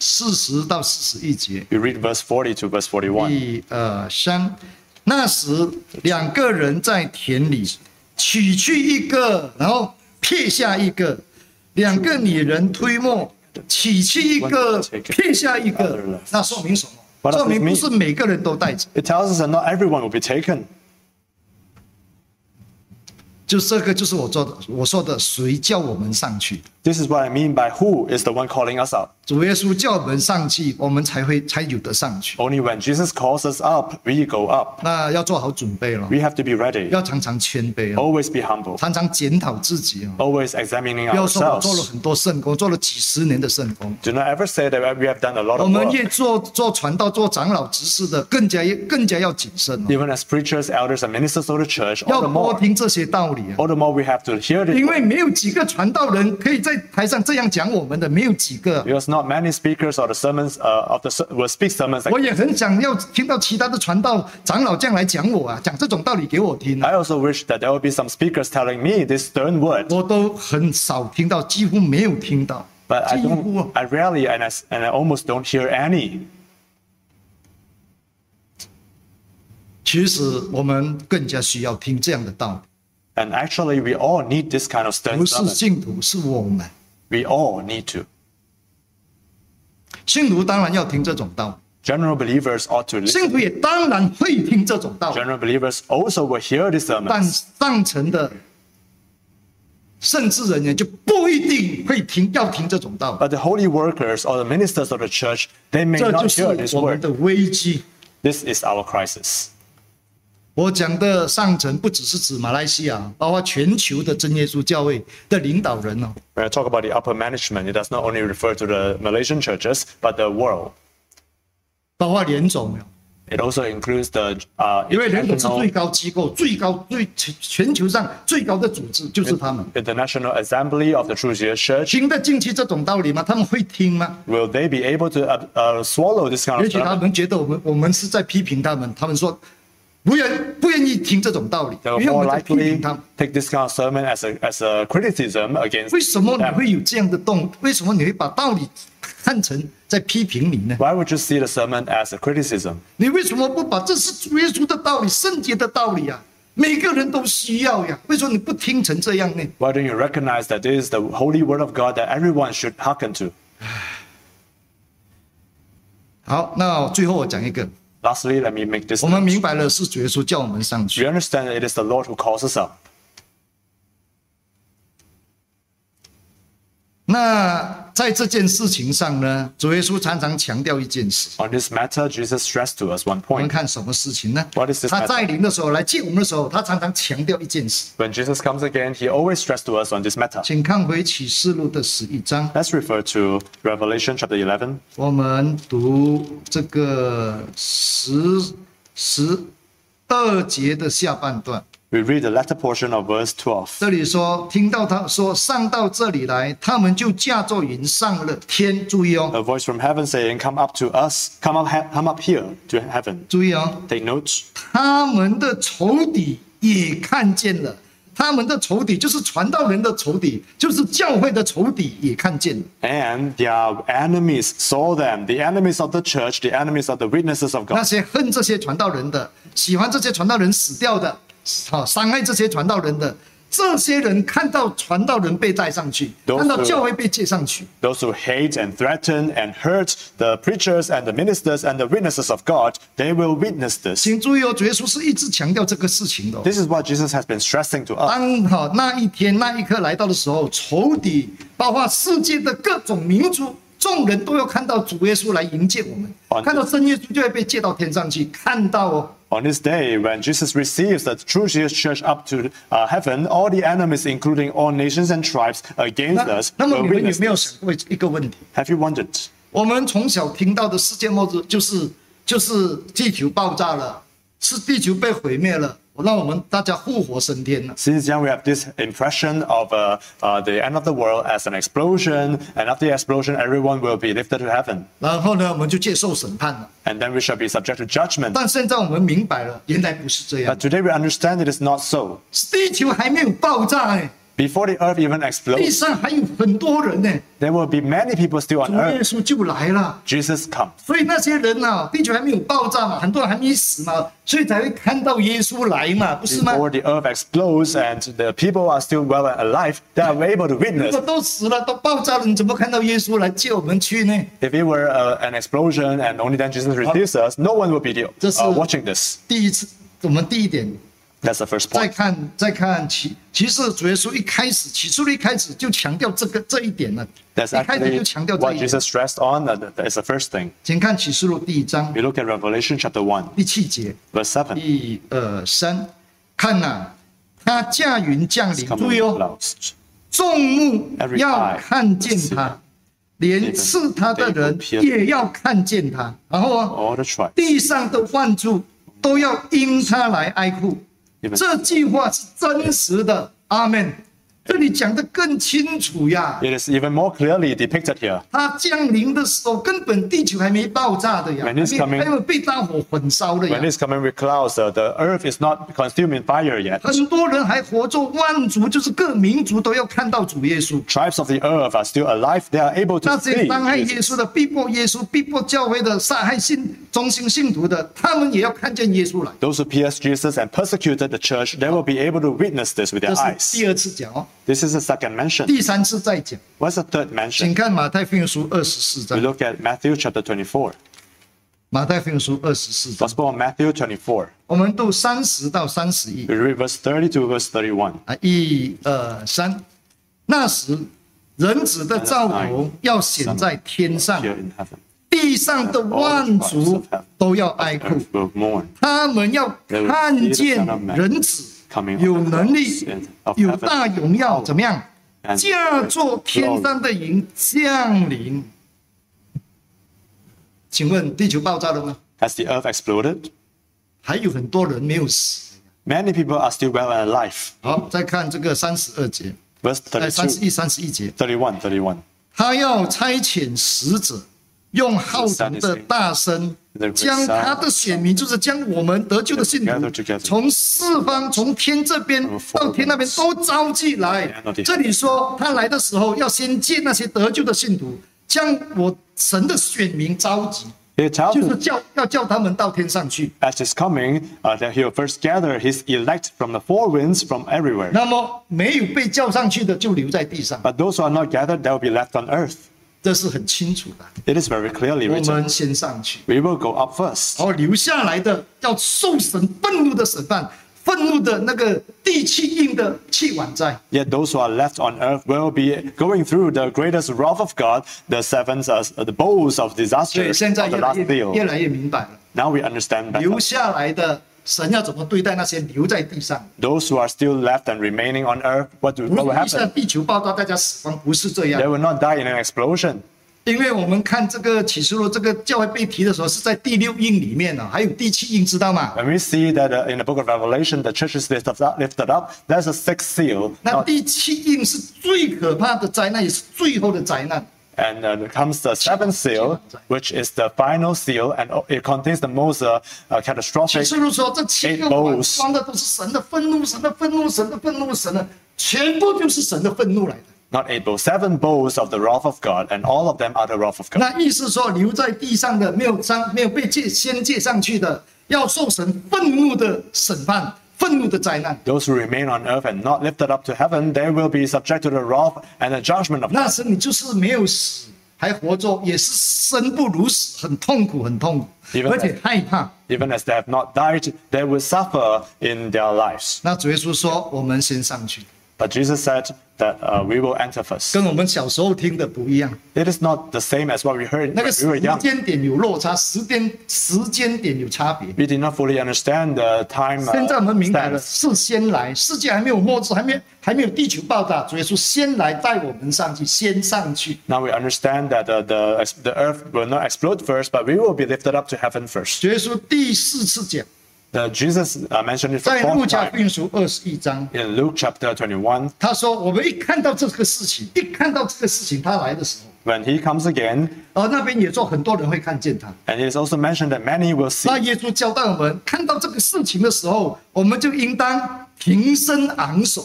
四十到四十一节。 We read verse forty to verse forty-one. 一二三，那时两个人在田里，取去一个，然后撇下一个；两个女人推磨，取去一个，撇下一个。那说明什么？说明不是每个人都带着。 It tells us that not everyone will be taken. 就这个就是我说的，我说的，谁叫我们上去 ？This is what I mean by who is the one calling us up. 主耶稣叫我们上去，我们才会才有得上去。 Only when Jesus calls us up, we go up. 那要做好准备了。 We have to be ready. 要常常谦卑 Always be humble. 常常检讨自己 Always examining ourselves. 不要说我做了很多圣工，做了几十年的圣工。 Do not ever say that we have done a lot of work. 我们越做做传道、做长老、执事的，更加更加要谨慎。 Even as preachers, elders, and ministers of the church, 要多听这些道理。 All the more we have to hear it. 因为没有几个传道人可以在台上这样讲我们的，没有几个。 Because not many speakers or the sermons uh, of the will speak sermons. Like 我也很想要听到其他的传道长老这样来讲我啊，讲这种道理给我听。 I also wish that there would be some speakers telling me this stern word. 我都很少听到，几乎没有听到。 But I don't. I rarely and I, and I almost don't hear any. 其实我们更加需要听这样的道理。 And actually, we all need this kind of stern. 不是信徒，是我们。 We all need to. 信徒当然要听这种道理。 General believers ought to listen. 信徒也当然会听这种道理。 General believers also will hear this sermon. 但上层的圣职人员就不一定会听，要听这种道理。 But the holy workers or the ministers of the church, they may not hear this 这就是我们 word. 的危机。 This is our crisis. 我讲的上层不只是指马来西亚，包括全球的真耶稣教会的领导人哦。 When I talk about the upper management, it does not only refer to the Malaysian churches, but the world. 包括联总。 It also includes the uh, 因为联总是最高机构，最高最全球上最高的组织就是他们。 International Assembly of the True Jesus Church. 听得进去这种道理吗？他们会听吗 ？Will they be able to uh, uh, swallow this kind of? 也许他们觉得我们我们是在批评他们，他们说。不愿不愿意听这种道理，因为我们在批评他们。 Take this kind of sermon as a as a criticism against. 为什么你会有这样的动？为什么你会把道理看成在批评你呢 ？Why would you see the sermon as a criticism? 你为什么不把这是主耶稣的道理、圣洁的道理啊？每个人都需要呀，为什么你不听成这样呢 ？Why don't you recognize that this is the holy word of God that everyone should hearken to? 好，那最后我讲一个。 Lastly, let me make this. 我们明白了是主耶稣叫我们上去。 We understand that it is the Lord who calls us up. 那在这件事情上呢，主耶稣常常强调一件事。 On this matter, Jesus stressed to us one 我们 point. 看什么事情呢？ What is this 他 matter? 在临的时候，来见我们的时候，他常常强调一件事。 When Jesus comes again, he always stressed to us on this matter. 请看回启示录的十一章。 Let's refer to Revelation chapter eleven. 我们读这个十十二节的下半段。 We read the latter portion of verse twelve. 这里说，听到他说上到这里来，他们就驾着云上了天。注意哦 A voice from heaven saying, "Come up to us, come up, come up here to heaven." 注意哦 Take note. 他们的仇敌也看见了。他们的仇敌就是传道人的仇敌，就是教会的仇敌也看见了。 And their enemies saw them, the enemies of the church, the enemies of the witnesses of 那 God. 些恨这些传道人的，喜欢这些传道人死掉的，好伤害这些传道人的，这些人看到传道人被带上去， Those 看到教会被接上去。 Those who hate and threaten and hurt the preachers and the ministers and the witnesses of God, they will witness this. 请注意哦，主耶稣是一直强调这个事情的、哦。 This is what Jesus has been stressing to us. 当好那一天那一刻来到的时候，仇敌包括世界的各种民族。众人都要看到主耶稣来迎接我们，看到真耶稣就会被接到天上去。看到哦 On this day, when Jesus receives the true Jesus church up to uh, heaven, all the enemies, including all nations and tribes against 那 us, 那么 will 你们有 witness 没有 this. 想过一个问题？ Have you wondered? 我们从小听到的世界末日就是就是地球爆炸了，是地球被毁灭了，让我们大家复活升天了。 Since young, we have this impression of uh, uh, the end of the world as an explosion, and after the explosion, everyone will be lifted to heaven. 然后呢，我们就接受审判了。 And then we shall be subject to judgment. 但现在我们明白了，原来不是这样 But，today we understand it is not so. 地球还没有爆炸哎， Before the earth even 地 explodes, 上还有很多人呢， there will be many people still on 主耶 earth. 稣就来了。 Jesus comes. 所以那些人啊，地球还没有爆炸嘛，很多人还没死嘛，所以才会看到耶稣来嘛，不是吗？ Before the earth explodes and the people are still well and alive, they are able to 如 witness. 果都死了，都爆炸了，你怎么看到耶稣来接我们去呢？ If it were uh, an explosion and only then Jesus receives us, no one will be uh, 这是 watching this. 第一次，我们第一点， That's the first 再 point. 看再看启其实主耶稣一开始启示录一开始就强调这个这一点了， That's 一开始 actually 就强调这 what 一点。 Jesus stressed on. Uh, that is the first thing. 请看启示录第一章 We look at Revelation chapter one, 第七节， verse seven. 一二三，看呐、他驾云降临， Come 注 in 意哦， clouds. 众目 Every 要 eye 看见他，连刺他的人也要看见他。然后啊， All the tribes. 地上的万族都要因他来哀哭。 Even 这句话是真实的，阿门。这里讲得更清楚呀。 It is even more clearly depicted here. 他降临的时候，根本地球还没爆炸的呀， When he's 还没 coming- 还没有被大火焚烧的 When 呀。 it's coming with clouds, uh, the earth is not consumed in fire yet. 很多人还活着，万族就是各民族都要看到主耶稣。 Tribes of the earth are still alive. They are able 那 to 些 see 伤害耶 Jesus. 稣的、逼迫耶稣、逼迫教会的、杀害信中心信徒的，他们也要看见耶稣来。 Those who pierced Jesus and persecuted the church, they will be able to witness this with 这 their 是 eyes. 第二次讲哦， This is the second mention. 第三次再讲。 What's the third 请 mention? 看马太福音书二十四 We 章， look at Matthew chapter twenty-four. 马太福音书二十四章， Gospel of Matthew twenty-four. 我们读三十到三十一 We read verse thirty to verse thirty-one. 啊，一二三。那时，人子的兆头要显在天上， Here in heaven, 地上的万族都要哀哭。 earth will mourn. 他们要看见人子有能力、有大荣耀，怎么样？驾坐天上的云降临。请问地球爆炸了吗？ Has the earth exploded? 还有很多人没有死。 Many people are still well and alive. 好，再看这个三十二节， Verse 在三十 thirty-two, 一、三十一节， thirty-one, thirty-one. 他要差遣使者，用号筒的大声，将他的选民，就是将我们得救的信徒，从四方、从天这边到天那边都召集来。这里说他来的时候，要先见那些得救的信徒，将我神的选民召集， He tells 就是 us 叫要叫他们到天上去。 at his coming uh, that he will first gather his elect from the four winds from everywhere. 那么没有被叫上去的，就留在地上， But those who are not gathered, they will be left on earth. 这是很清楚的。 It is very clearly 我 written. 们先上去。 We will go up first. 好，留下来的要受神愤怒的审判，愤怒的那个地气硬的气晚灾。 Yet those who are left on earth will be going through the greatest wrath of God, the sevens, uh, the bowls of 所以 disaster 现在 of 越 the 来 last 越越 seal. 来越明白了， Now we understand 留 better. 下来的神要怎么对待那些留在地上？ Those who are still left and remaining on earth, what, do, 不 what will 是地下 happen? 地球爆炸，大家死亡，不是这 They 样。 will not die in an explosion. 因为我们看这个启示录，这个教会被提的时候是在第六印里面呢、还有第七印，知道吗？ When we see that uh, in the book of Revelation, the church is lifted up, lifted up, there's a sixth seal. 那 Now, 第七印是最可怕的灾难，也是最后的灾难。 and uh, comes the seventh seal, which is the final seal, and it contains the most uh, uh, 启 catastrophic. 示录说，这七个碗装的都是神的愤怒，神的愤怒，神的愤怒，神的，全部就是神的愤怒来的。 Not eight bowls, seven bowls of the wrath of God, and all of them are the wrath of God. 那意思说，留在地上的没有上没有被借先借上去的，要受神愤怒的审判，愤怒的灾难。 Those who remain on earth and not lifted up to heaven, they will be subject to the wrath and the judgment of 那 God. 时你就是没有死，还活着，也是生不如死，很痛苦，很痛苦， Even 而且害怕。 Even as they have not died, they will suffer in their lives. 那主耶稣说，我们先上去， But Jesus said that uh, we will enter first. 跟我们小时候听的不一样。 It is not the same as what we heard 那 when 个 we 时 were young. 间点有落差，时间时间点有差别。 We did not fully understand the time 现在我们 uh, 明白了， stance. 是先来，世界还没有末日，还没还没有地球爆炸，主耶稣先来带我们上去，先上去。 Now we understand that uh, the, the earth will not explode first, but we will be lifted up to heaven first. 主耶稣第四次讲， Uh, Jesus uh, mentioned it for 在 the 路 fourth 加福 time 音书二十一章， in Luke chapter twenty-one. 他说：“我们一看到这个事情，一看到这个事情他来的时候， When he comes again, 而那边也说很多人会看见他。 and it is also mentioned that many will 那 see. 耶稣教导我们，看到这个事情的时候，我们就应当挺身昂首，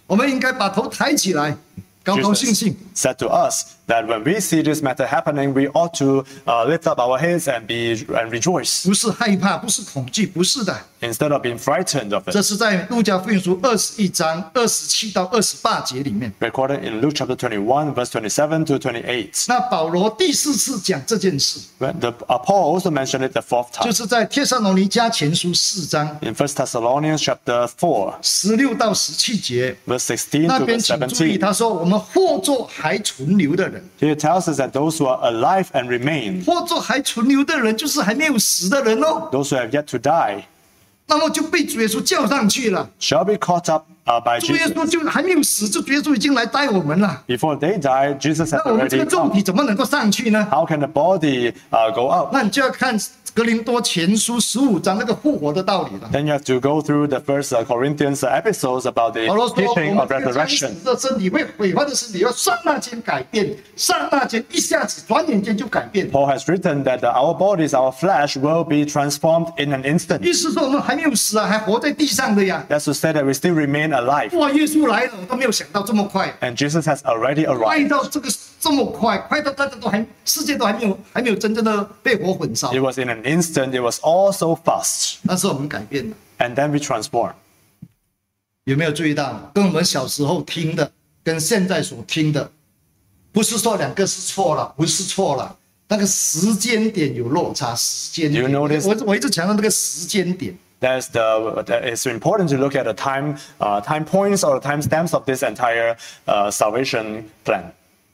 我们应该把头抬起来，高高兴兴。 said to us that when we see this matter happening, we ought to uh, lift up our heads and be and rejoice 不是害怕，不是恐惧，不是的。 instead of being frightened of 这 it. 是在路加福音书二十一章二十七到二十八节里面。 Recorded in Luke chapter twenty-one, verse twenty-seven to twenty-eight. 那保罗第四次讲这件事， When the, uh, Paul also mentioned it the fourth 就 time 是在帖撒罗尼迦前书四章 in First Thessalonians chapter four, 十六到十七节。 verse sixteen 那 to 边 verse 请注意， seventeen. 他说：“我们或作还存留的人， Here it tells us that those who are alive and remain, 或作还存留的人，就是还没有死的人哦。 those who have yet to die, 那么就被主耶稣叫上去了。 shall be caught up uh, by 主耶 Jesus. 稣就还没有死，就主耶稣已经来带我们了。 Before they die, Jesus has 那我们这 already 个肉 come. 体怎么能够上去呢？ How can the body uh, go up? 那你就要看格林多前书十五章那个复活的道理了。 Then you have to go through the first uh, Corinthians episodes about the 保罗说：“我 teaching 们 of 这个将 resurrection. 死的身体会毁坏的身体，要刹那间改变，刹那间一下子，转眼间就改变。 Paul has written that uh, our bodies, our flesh will be transformed in an instant. 意思说我们还没有死啊，还活在地上的呀。 That's to say that we still remain alive. 哇，耶稣来了，我都没有想到这么快， And Jesus has already 快 arrived. 到这个这么快，快到大家都还世界都还没有还没有真正的被火焚烧， It was in an instant. It was all so fast. 那是我们改变的。 And then we transform. 有没有注意到，跟我们小时候听的，跟现在所听的，不是说两个是错了，不是错了，那个时间点有落差，时间点。 Do you notice- 我我一直强调那个時間點。 There's the, it's important to look at the time, uh, time points or the time stamps of this entire uh, salvation plan.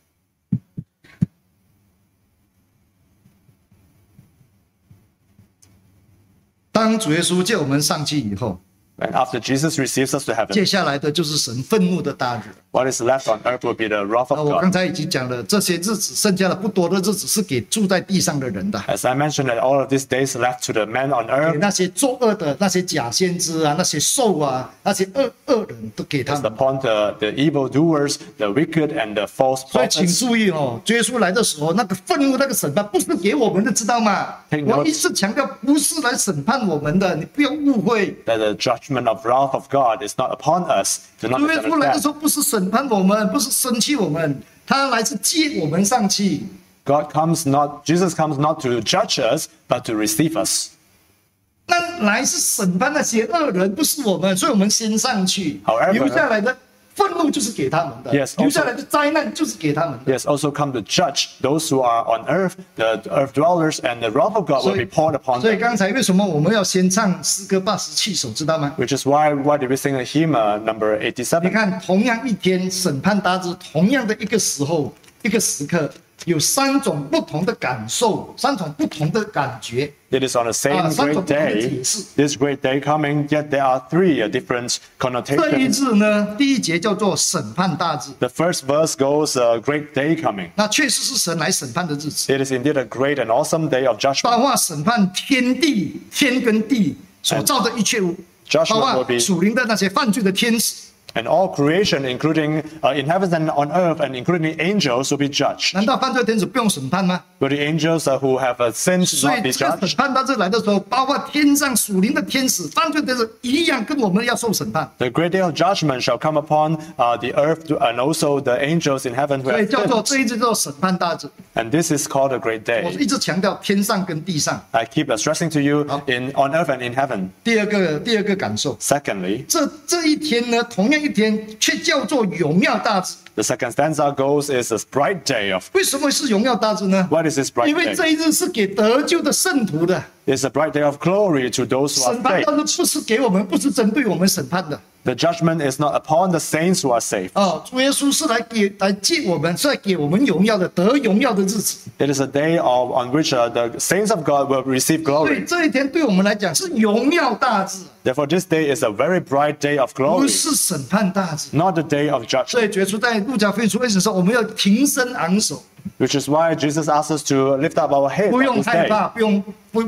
當主耶穌叫我們上去以後， And after Jesus receives us to 接 heaven, 下來的就是神憤怒的大日。 what is left on earth will be the wrath 啊， of 我剛 God. 才已經講了，這些日子剩下的不多的日子是給住在地上的人的， As I mentioned, that all of these days left to the men on 給 earth 那些作惡的那些假先知啊，那些獸啊，那些惡惡人都給他 is 們。 upon the, the evildoers, the wicked, and the false 所以請 prophets. 注意哦，主耶穌來的時候，那個憤怒、那個審判不是給我們的，知道嗎？ Take note. 我一直強調，不是來審判我們的，你不要誤會。 That the judgment of wrath of God is not upon us. Do not 主耶穌來的時 misunderstand. 候，不是審判我們，不是生氣我們，他來是接我們上去。 God comes not, Jesus comes not to judge us, but to receive us. 那来是審判那些惡人，不是我們，所以我們先上去。 However- 留下來的憤怒就是給他們的， Yes, 留下來的災難就是給他們的。 He has also come to judge those who are on earth, the earth dwellers, and the wrath of God 所 will 以 be poured upon 所以 them. 剛才為什麼我們要先唱詩歌八十七首，知道嗎？ Which is why why did we sing a hymn uh, number 你 eighty-seven? 看，同樣一天審判大日，同樣的一個時候、一個時刻，有三種不同的感受，三種不同的感覺。 It is on the same Ah, great 三種不同的 day, 解釋。 this great day coming, yet there are three uh, different 這一 connotations. 日呢，第一節叫做審判大日， The first verse goes, uh, great day coming. 那確實是神來審判的日子， It is indeed a great and awesome day of 包 judgment. 括審判天地、天跟地所造的一切物， Judgment 包 will 括 be- 屬靈的那些犯罪的天使。 And all creation, including uh, in heaven and on earth, and including angels, will be judged. 難道犯罪天使不用審判嗎？ Will the angels uh, who have uh, sinned 所 not 以 be 這個 judged? 審判大日來的時候，包括天上屬靈的天使、犯罪天使一樣，跟我們要受審判。 The great day of judgment shall come upon uh, the earth to- and also the angels in heaven who 所以 have 叫做 sinned. 這一日叫做審判大日。 And this is called a great 我 day. 一直強調天上跟地上。 I keep uh, stressing to you in on earth and in heaven. 第二個第二個感受， Secondly, 這這一天呢，同樣一天卻叫做榮耀大日。 the second stanza goes is a bright day of. 為什麼是榮耀大日呢？ What is this bright 因為這 day? 一日是給得救的聖徒的。 It's a bright day of glory to those who 審 are 判 saved. 大日不是給我們，不是針對我們審判的。 The judgment is not upon the saints who are saved. 哦，主耶穌是來給來接我們，是來給我們榮耀的，得榮耀的日子。 It is a day of, on which uh, the saints of God will receive 所以 glory. 這一天對我們來講是榮耀大日， Therefore, this day is a very bright day of 不 glory, 是審判大日。 not the day of 所 judgment. 以主耶穌在路加福音書為什麼說我們要挺身昂首， Which is why Jesus asks us to lift up our heads 不 on 用 this 害 day. 怕，不用不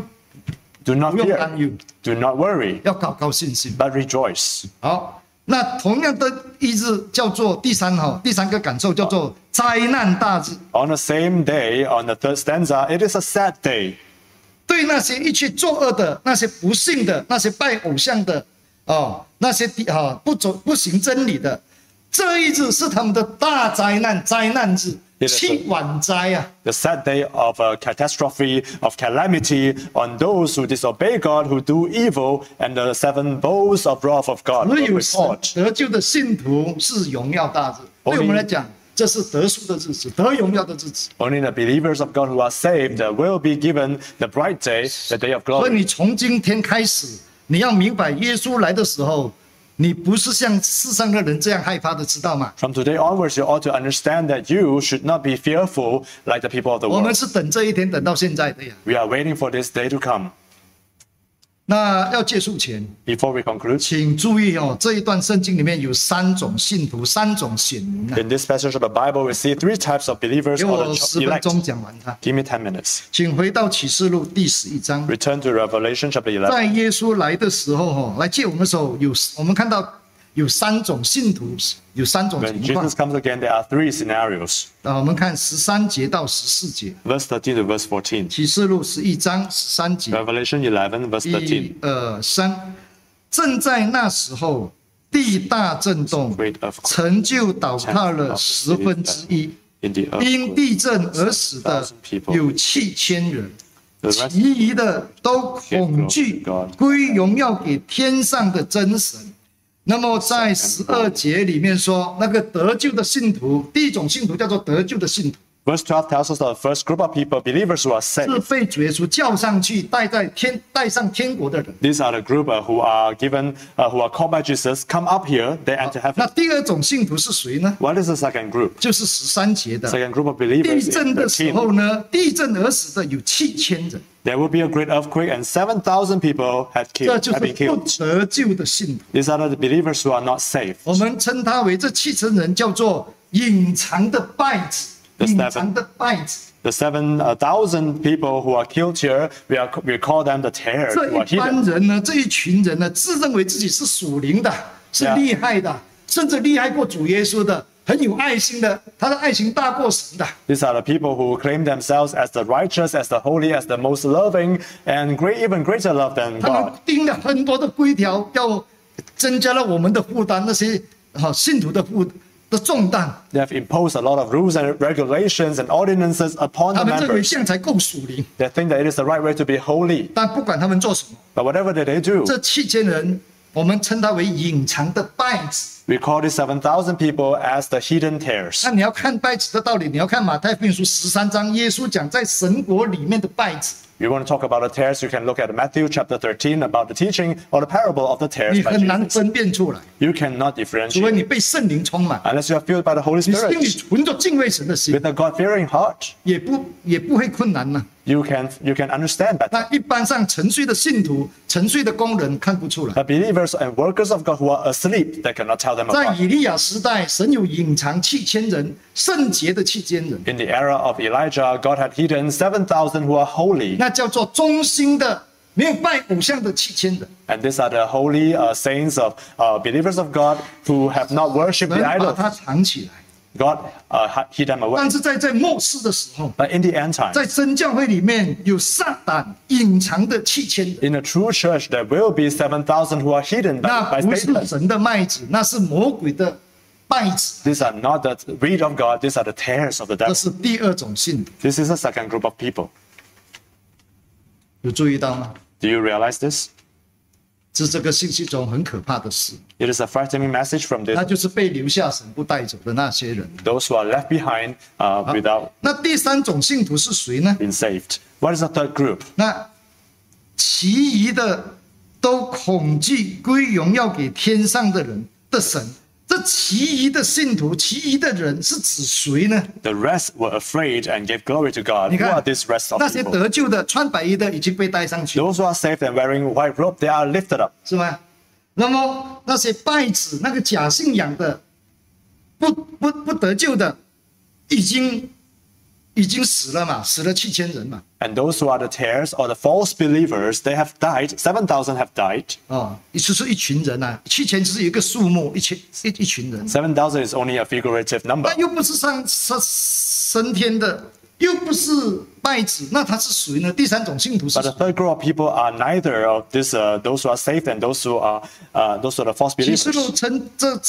Do not 不用 fear, 擔憂， do not worry, 要高高興興。 but rejoice. 好，那同樣的一日叫做第三哈，第三個感受叫做災難大日。 On the same day, on the third stanza, it is a sad day. 對那些一切作惡的、那些不信的、那些拜偶像的，哦，那些啊不走不行真理的， 这一日是他们的大灾难，灾难日，七晚灾啊。 The sad day of a catastrophe, of calamity on those who disobey God, who do evil, and the seven bowls of wrath of God. 只有神得救的信徒是荣耀大日，对我们来讲，这是得赎的日子，得荣耀的日子。 Only the believers of God who are saved will be given the bright day, the day of glory. 所以你从今天开始，你要明白，耶稣来的时候，你不是像世上的人这样害怕的，知道吗？ From today onwards, you ought to understand that you should not be fearful like the people of the 我们 world. 是等这一天等到现在的呀。 We are waiting for this day to come. 那要结束前， Before we conclude, 请注意哦，这一段圣经里面有三种信徒，三种显民啊。 in this passage of the Bible, we see three types of believers 给 or 我 the 十分 elect. 钟讲完它。 Give me ten minutes. 请回到启示录第十一章， Return to Revelation chapter 在 eleven. 耶稣来的时候，哈，来接我们的时候，有我们看到有三种信徒，有三种 When 情况 Jesus。comes again, there are three scenarios. 啊，我们看十三节到十四节， Verse thirteen to verse fourteen. 启示录十一章十三节。 Revelation eleven, verse 一 thirteen. 二三，正在那时候，地大震动， Great earthquake 成就倒塌了十分之一。 in the 因 earthquake. 地震而死的有七千人，其余的都恐惧，归荣耀给天上的真神。那么在十二节里面说，那个得救的信徒，第一种信徒叫做得救的信徒。 Verse twelve tells us the first group of people, believers who are 是 saved. 被主耶稣叫上去，带在天，带上天国的人。 These are the group uh, who are given, uh, who are called by Jesus. Come up here, they enter 那 heaven. 第二种信徒是谁呢？ What is the second group? 就是十三节的。 Second group of 地 believers 震 in 的时 thirteen. 候呢，地震而死的有七千人， There will be a great earthquake, and seven thousand people have 这 killed, 就 have 是 been 不 killed. 得救的信徒。 These are the believers who are not saved. 我们称他为这七千人叫做隐藏的败子， The 隐 seven- 藏的败子。 The seven uh, thousand people who are killed here, we are we call them the tares 这 who are 一般 hidden. 人呢，这一群人呢，自认为自己是属灵的，是 Yeah. 厉害的，甚至厉害过主耶稣的，很有爱心的，他的爱心大过神的。 These are the people who claim themselves as the righteous, as the holy, as the most loving, and great, even greater love than 他们 God. 定了很多的规条，要增加了我们的负担，那些好信徒的负的重担。 They have imposed a lot of rules and regulations and ordinances upon 他 the 们认为 members. 这样才够属灵， They think that it is the right way to be holy. 但不管他们做什么， But whatever that they do, 这七千人，我们称他为隐藏的败子。 we call these seven thousand people as the hidden tares. 那你要看败子的道理，你要看马太福音书十三章，耶稣讲在神国里面的败子， You want to talk about the tares, you can look at Matthew chapter thirteen about the teaching or the parable of the tares 你 by 很难 Jesus. 分辨出来， You cannot 除非 differentiate 你被圣灵充满， unless you are filled by the Holy 你心里 Spirit 存着敬畏神的心， with a God-fearing heart. 也不也不会困难呐。 You can you can understand better. 那一般上沉睡的信徒、沉睡的工人看不出来。 But believers and workers of God who are asleep, they cannot tell them 在 apart. 以利亚时代，神有隐藏七千人，圣洁的七千人， In the era of Elijah, God had hidden seven thousand who are holy. 那叫做忠心的、没有拜偶像的七千人。 And these are the holy uh, saints of uh, believers of God who have not worshipped 神 the 把 idols. 它藏起来， God uh, hi- hid them away. 但是在在末世的时候， But in the end time, 在真教会里面有撒旦隐藏的七千人， in a true church, there will be seven thousand who are hidden by, 那 by 不是 Satan. 神的麦子，那是魔鬼的败子， These are not the reed of God, these are the tares of the 这 devil. 是第二种信徒， This is a second group of people. 有注意到吗？ Do you realize this? 这是这个信息中很可怕的事， It is a frightening message from this. 那就是被留下神不带走的那些人。 Those who are left behind uh, without 那第三种信徒是谁呢？ being saved. What is the third group? 那其余的都恐惧归荣耀给天上的人的神。这其余的信徒，其余的人是指谁呢？ The rest were afraid and gave glory to God. 你 Who are 看 these rest of 那些 people? 得救的、穿白衣的已经被带上去， Those who are saved and wearing white robe, they are lifted up. 是吗？那么那些拜子、那个假信仰的、不不不得救的，已经已经死了嘛，死了七千人嘛。 And those who are the tares or the false believers, they have died. seven thousand have died. 哦，就是一群人啊，七千只是一个数目，一群一一群人。 seven thousand is only a figurative number. 那又不是上升升天的，又不是拜子，那他是谁呢？第三种信徒是 But 谁 the？third group of people are neither of this, uh, those who are saved and those who are, uh, those who are the false 启示 believers. 录称这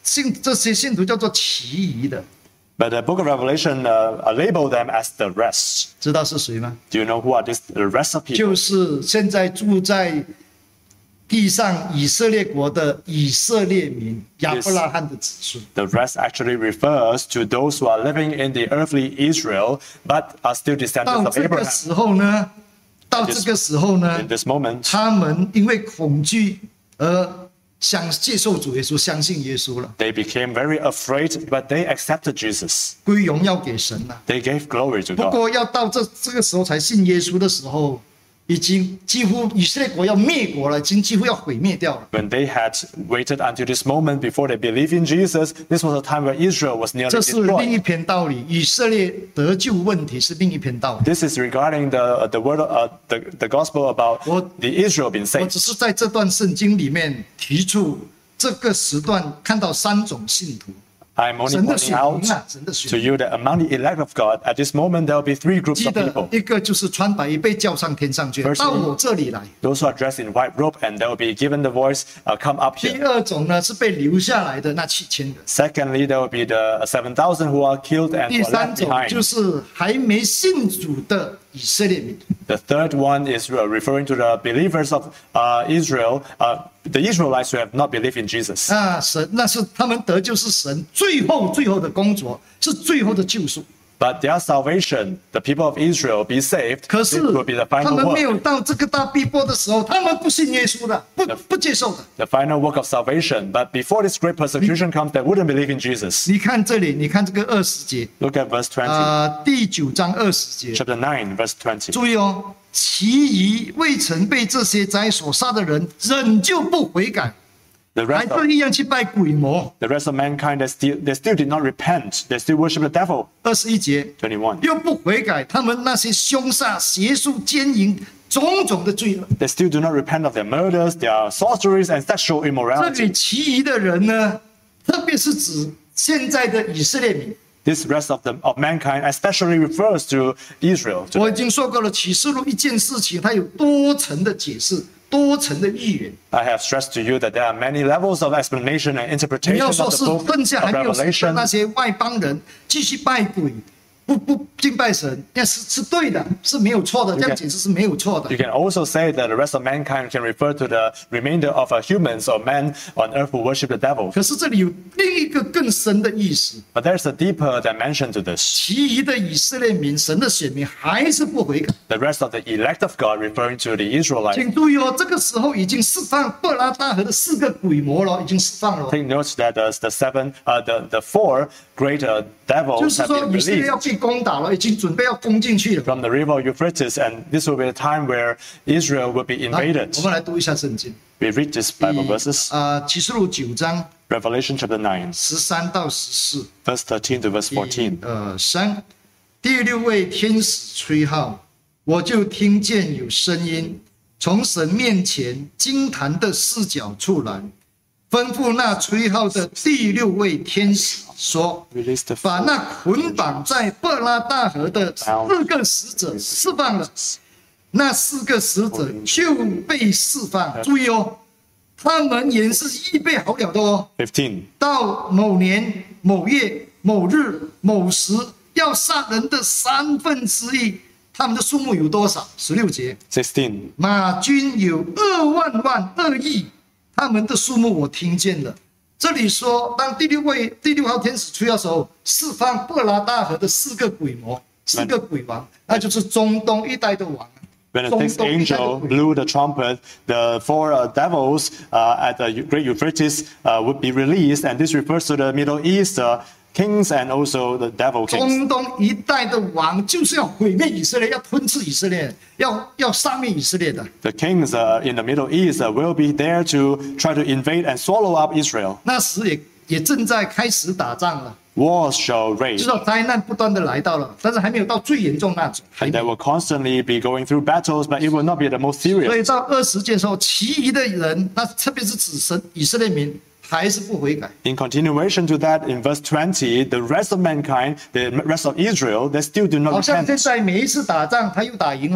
信这些信徒叫做其余的。 But the book of Revelation uh, labeled them as the rest. 知道是谁吗？ Do you know who are these the rest of people? 就是现在住在地上以色列国的以色列民，亚伯拉罕的子孙。 The rest actually refers to those who are living in the earthly Israel, but are still 到 descendants of 这个 Abraham. 时候呢，到这个时候呢 In，this moment, 他们因为恐惧而想接受主耶稣，相信耶稣了， they became very afraid, but they accepted Jesus. 归荣耀给神了。 They gave glory to 不 God. 过要到这这个时候才信耶稣的时候，已经几乎以色列国要灭国了，已经几乎要毁灭掉了。 When they had waited until this moment before they believed in Jesus, this was a time where Israel was nearly 这是另一 destroyed. 篇道理，以色列得救问题是另一篇道理。 This is regarding the the word uh, the the gospel about What- the Israel being 我 saved. 只是在这段圣经里面提出这个时段看到三种信徒， I'm only 神的 pointing 选 out 民啊，神的选 to 民。 you that among the elect of God, at this moment there will be three groups 记 of 得 people. 一个就是穿白衣被叫上天上去， Firstly- 到我这里来。 Those who are dressed in white robe, and they will be given the voice, uh, come up 第 here. 二种呢是被留下来的那七千人。 Secondly, there will be the seven thousand who are killed and 第 who are 三 left 种 behind. 就是还没信主的以色列民。 The third one is uh, referring to the believers of uh, Israel, uh, the Israelites who have not believed in Jesus. 啊，神那是他们得救是神最后最后的工作，是最后的救赎。 But their salvation, the people of Israel be saved, 可 this 是 will be the 他 final 们没 work. 有到这个大逼迫的时候，他们不信耶稣的，不不接受的。 The final work of salvation. But before this great persecution comes, they wouldn't believe in Jesus. 你看这里，你看这个二十节， Look at verse twenty, 啊、第九章二十节， chapter nine, verse twenty. 注意哦，其余未曾被这些灾所杀的人，仍旧不悔改， The 还 rest of 是一样去拜鬼魔。 the rest of mankind, they still they still did not repent. They still worship the devil. 二十一节， twenty-one. 又不悔改，他们那些凶杀、邪术、奸淫种种的罪恶。 They still do not repent of their murders, their sorceries, and sexual 这 immorality. 里其余的人呢，特别是指现在的以色列民。 This rest of the of mankind especially refers to Israel. 我 today. 已经说过了，启示录一件事情，它有多层的解释，多层的预言。 I have stressed to you that there are many levels of explanation and 你 interpretation 要 of 说 the 是 book 剩下 of 还没有死的 Revelation. 那些外邦人继续拜鬼，不不敬拜神，那是是对的，是没有错的，这样解释是没有错的 You。can also say that the rest of mankind can refer to the remainder of uh, humans or men on earth who worship the devil. 可是这里有另一个更深的意思， But there's a deeper dimension to this. 其余的以色列民，神的选民还是不悔改。 The rest of the elect of God, referring to the Israelites. 请注意哦，这个时候已经释放伯拉大河的四个鬼魔了，已经释放了哦。 Take note that the, the seven, uh, the, the four great uh, 就 devils 是 have 说 been 以色列 released 要被攻打了，已经准备要攻进去了。 from the river Euphrates, and this will be a time where Israel will be 来 invaded. 我们来读一下圣经。 We read these Bible verses. 啊，启示录九章 Revelation chapter nine, 十三到十四。 verse thirteen to verse fourteen. 呃，三，第六位天使吹号，我就听见有声音从神面前金坛的四角出来，吩咐那吹号的第六位天使说： Release the 把那捆绑在伯拉大河的四个使者释放了。那四个使者就被释放。注意哦，他们原是预备好了的哦。 fifteen. 到某年某月某日某时要杀人的三分之一，他们的数目有多少？十六节， sixteen. 马军有二万万二亿，他们的数目我听见了。这里说，当第六位第六号天使吹的时候，释放伯拉大河的四个鬼魔，四个鬼王，那就是中东一带的王。 When the sixth angel blew the trumpet, the four uh, devils uh, at the great Euphrates uh, would be released, and this refers to the Middle East uh, kings and also the devil kings. 中东一带的王就是要毁灭以色列，要吞噬以色列，要要杀灭以色列的。 The kings uh, in the Middle East uh, will be there to try to invade and swallow up Israel. 那时也也正在开始打仗了。 Wars shall 知 rage, 道灾难不断的来到了，但是还没有到最严重那种。还 and 没 they will constantly be going through battles, but it will not be the most 所 serious. 以到二十节的时候，其余的人，那特别是指神以色列民，还是不悔改。 In continuation to that, in verse twenty, the rest of mankind, the rest of Israel, they still do 好 not 像现 repent. 在每一次打仗，他又打赢了，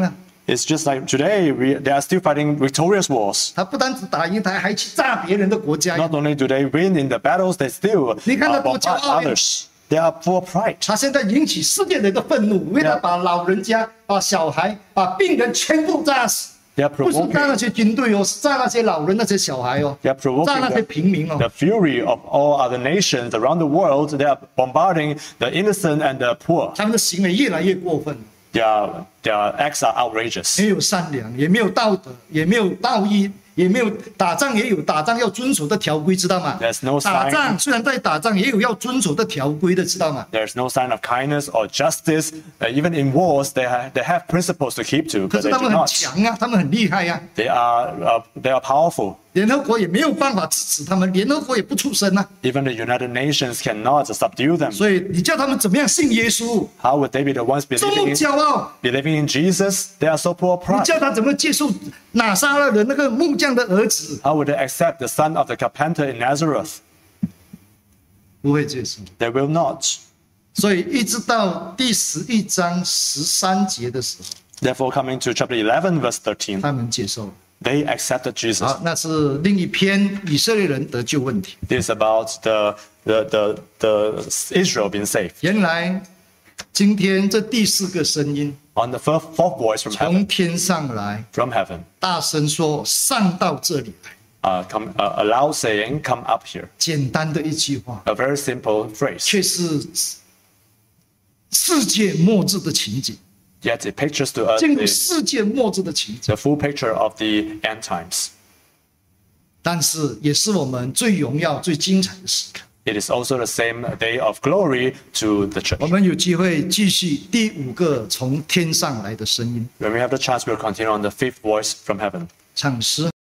It's just like today, we, they are still fighting victorious wars. 他不单只打赢，他还去炸别人的国家。 Not only do they win in the battles, they still uh, 你看他多 bombard 骄傲呀！ others. They are full of pride. 他现在引起世界人的愤怒，因为他 Yeah. 把老人家、把小孩、把病人全部炸死。 They are 不是 provoking, 炸那些军队哦，是炸那些老人、那些小孩哦， they are 炸那 provoking 些 the, 平民哦。 the fury of all other nations around the world. They are bombarding the innocent and the poor. 他们的行为越来越过分， Their, their acts are outrageous. 没有善良，也没有道德，也没有道义，也没有打仗也有打仗要遵守的条规，知道吗？ There's no 打 sign. 仗虽然在打仗，也有要遵守的条规的，知道吗？ There's no sign of kindness or justice. Uh, even in wars, they, ha- they have principles to keep to, 可 but 是 they 他 do 们很 not. 强啊，他们很厉害呀、啊， They are, uh, they are powerful. 联合国也没有办法制止他们，联合国也不出声啊， Even the United Nations cannot subdue them. 所以你叫他们怎么样信耶稣？ How would they be the ones 这 believing 么 in, 骄傲， believing in Jesus? They are so full of 你 pride. 叫他怎么接受拿撒勒人那个木匠的儿子？ How would they accept the son of the carpenter in Nazareth? 不会接受。 They will not. 所以一直到第十一章十三节的时候， Therefore, coming to chapter eleven, verse thirteen, 他们接受了。 they accepted Jesus. 好，那是另一篇以色列人得救问题。 This is about the, the, the, the Israel being saved. 原来今天这第四个声音 On the fourth, fourth voice from 从 heaven, 天上来， from heaven, 大声说：“上到这里来。 uh, come, uh, a loud saying, come up here. ” 简单的一句话， A very simple phrase. 却是世界末日的情景， Yet it pictures to us 进入 the, 世界末日的情景， the full picture of the end times. 但是也是我们最荣耀、最精彩的时刻。 It is also the same day of glory to the church. 我们有机会继续第五个从天上来的声音， When we have the chance, we'll continue on the fifth voice from heaven. 唱诗。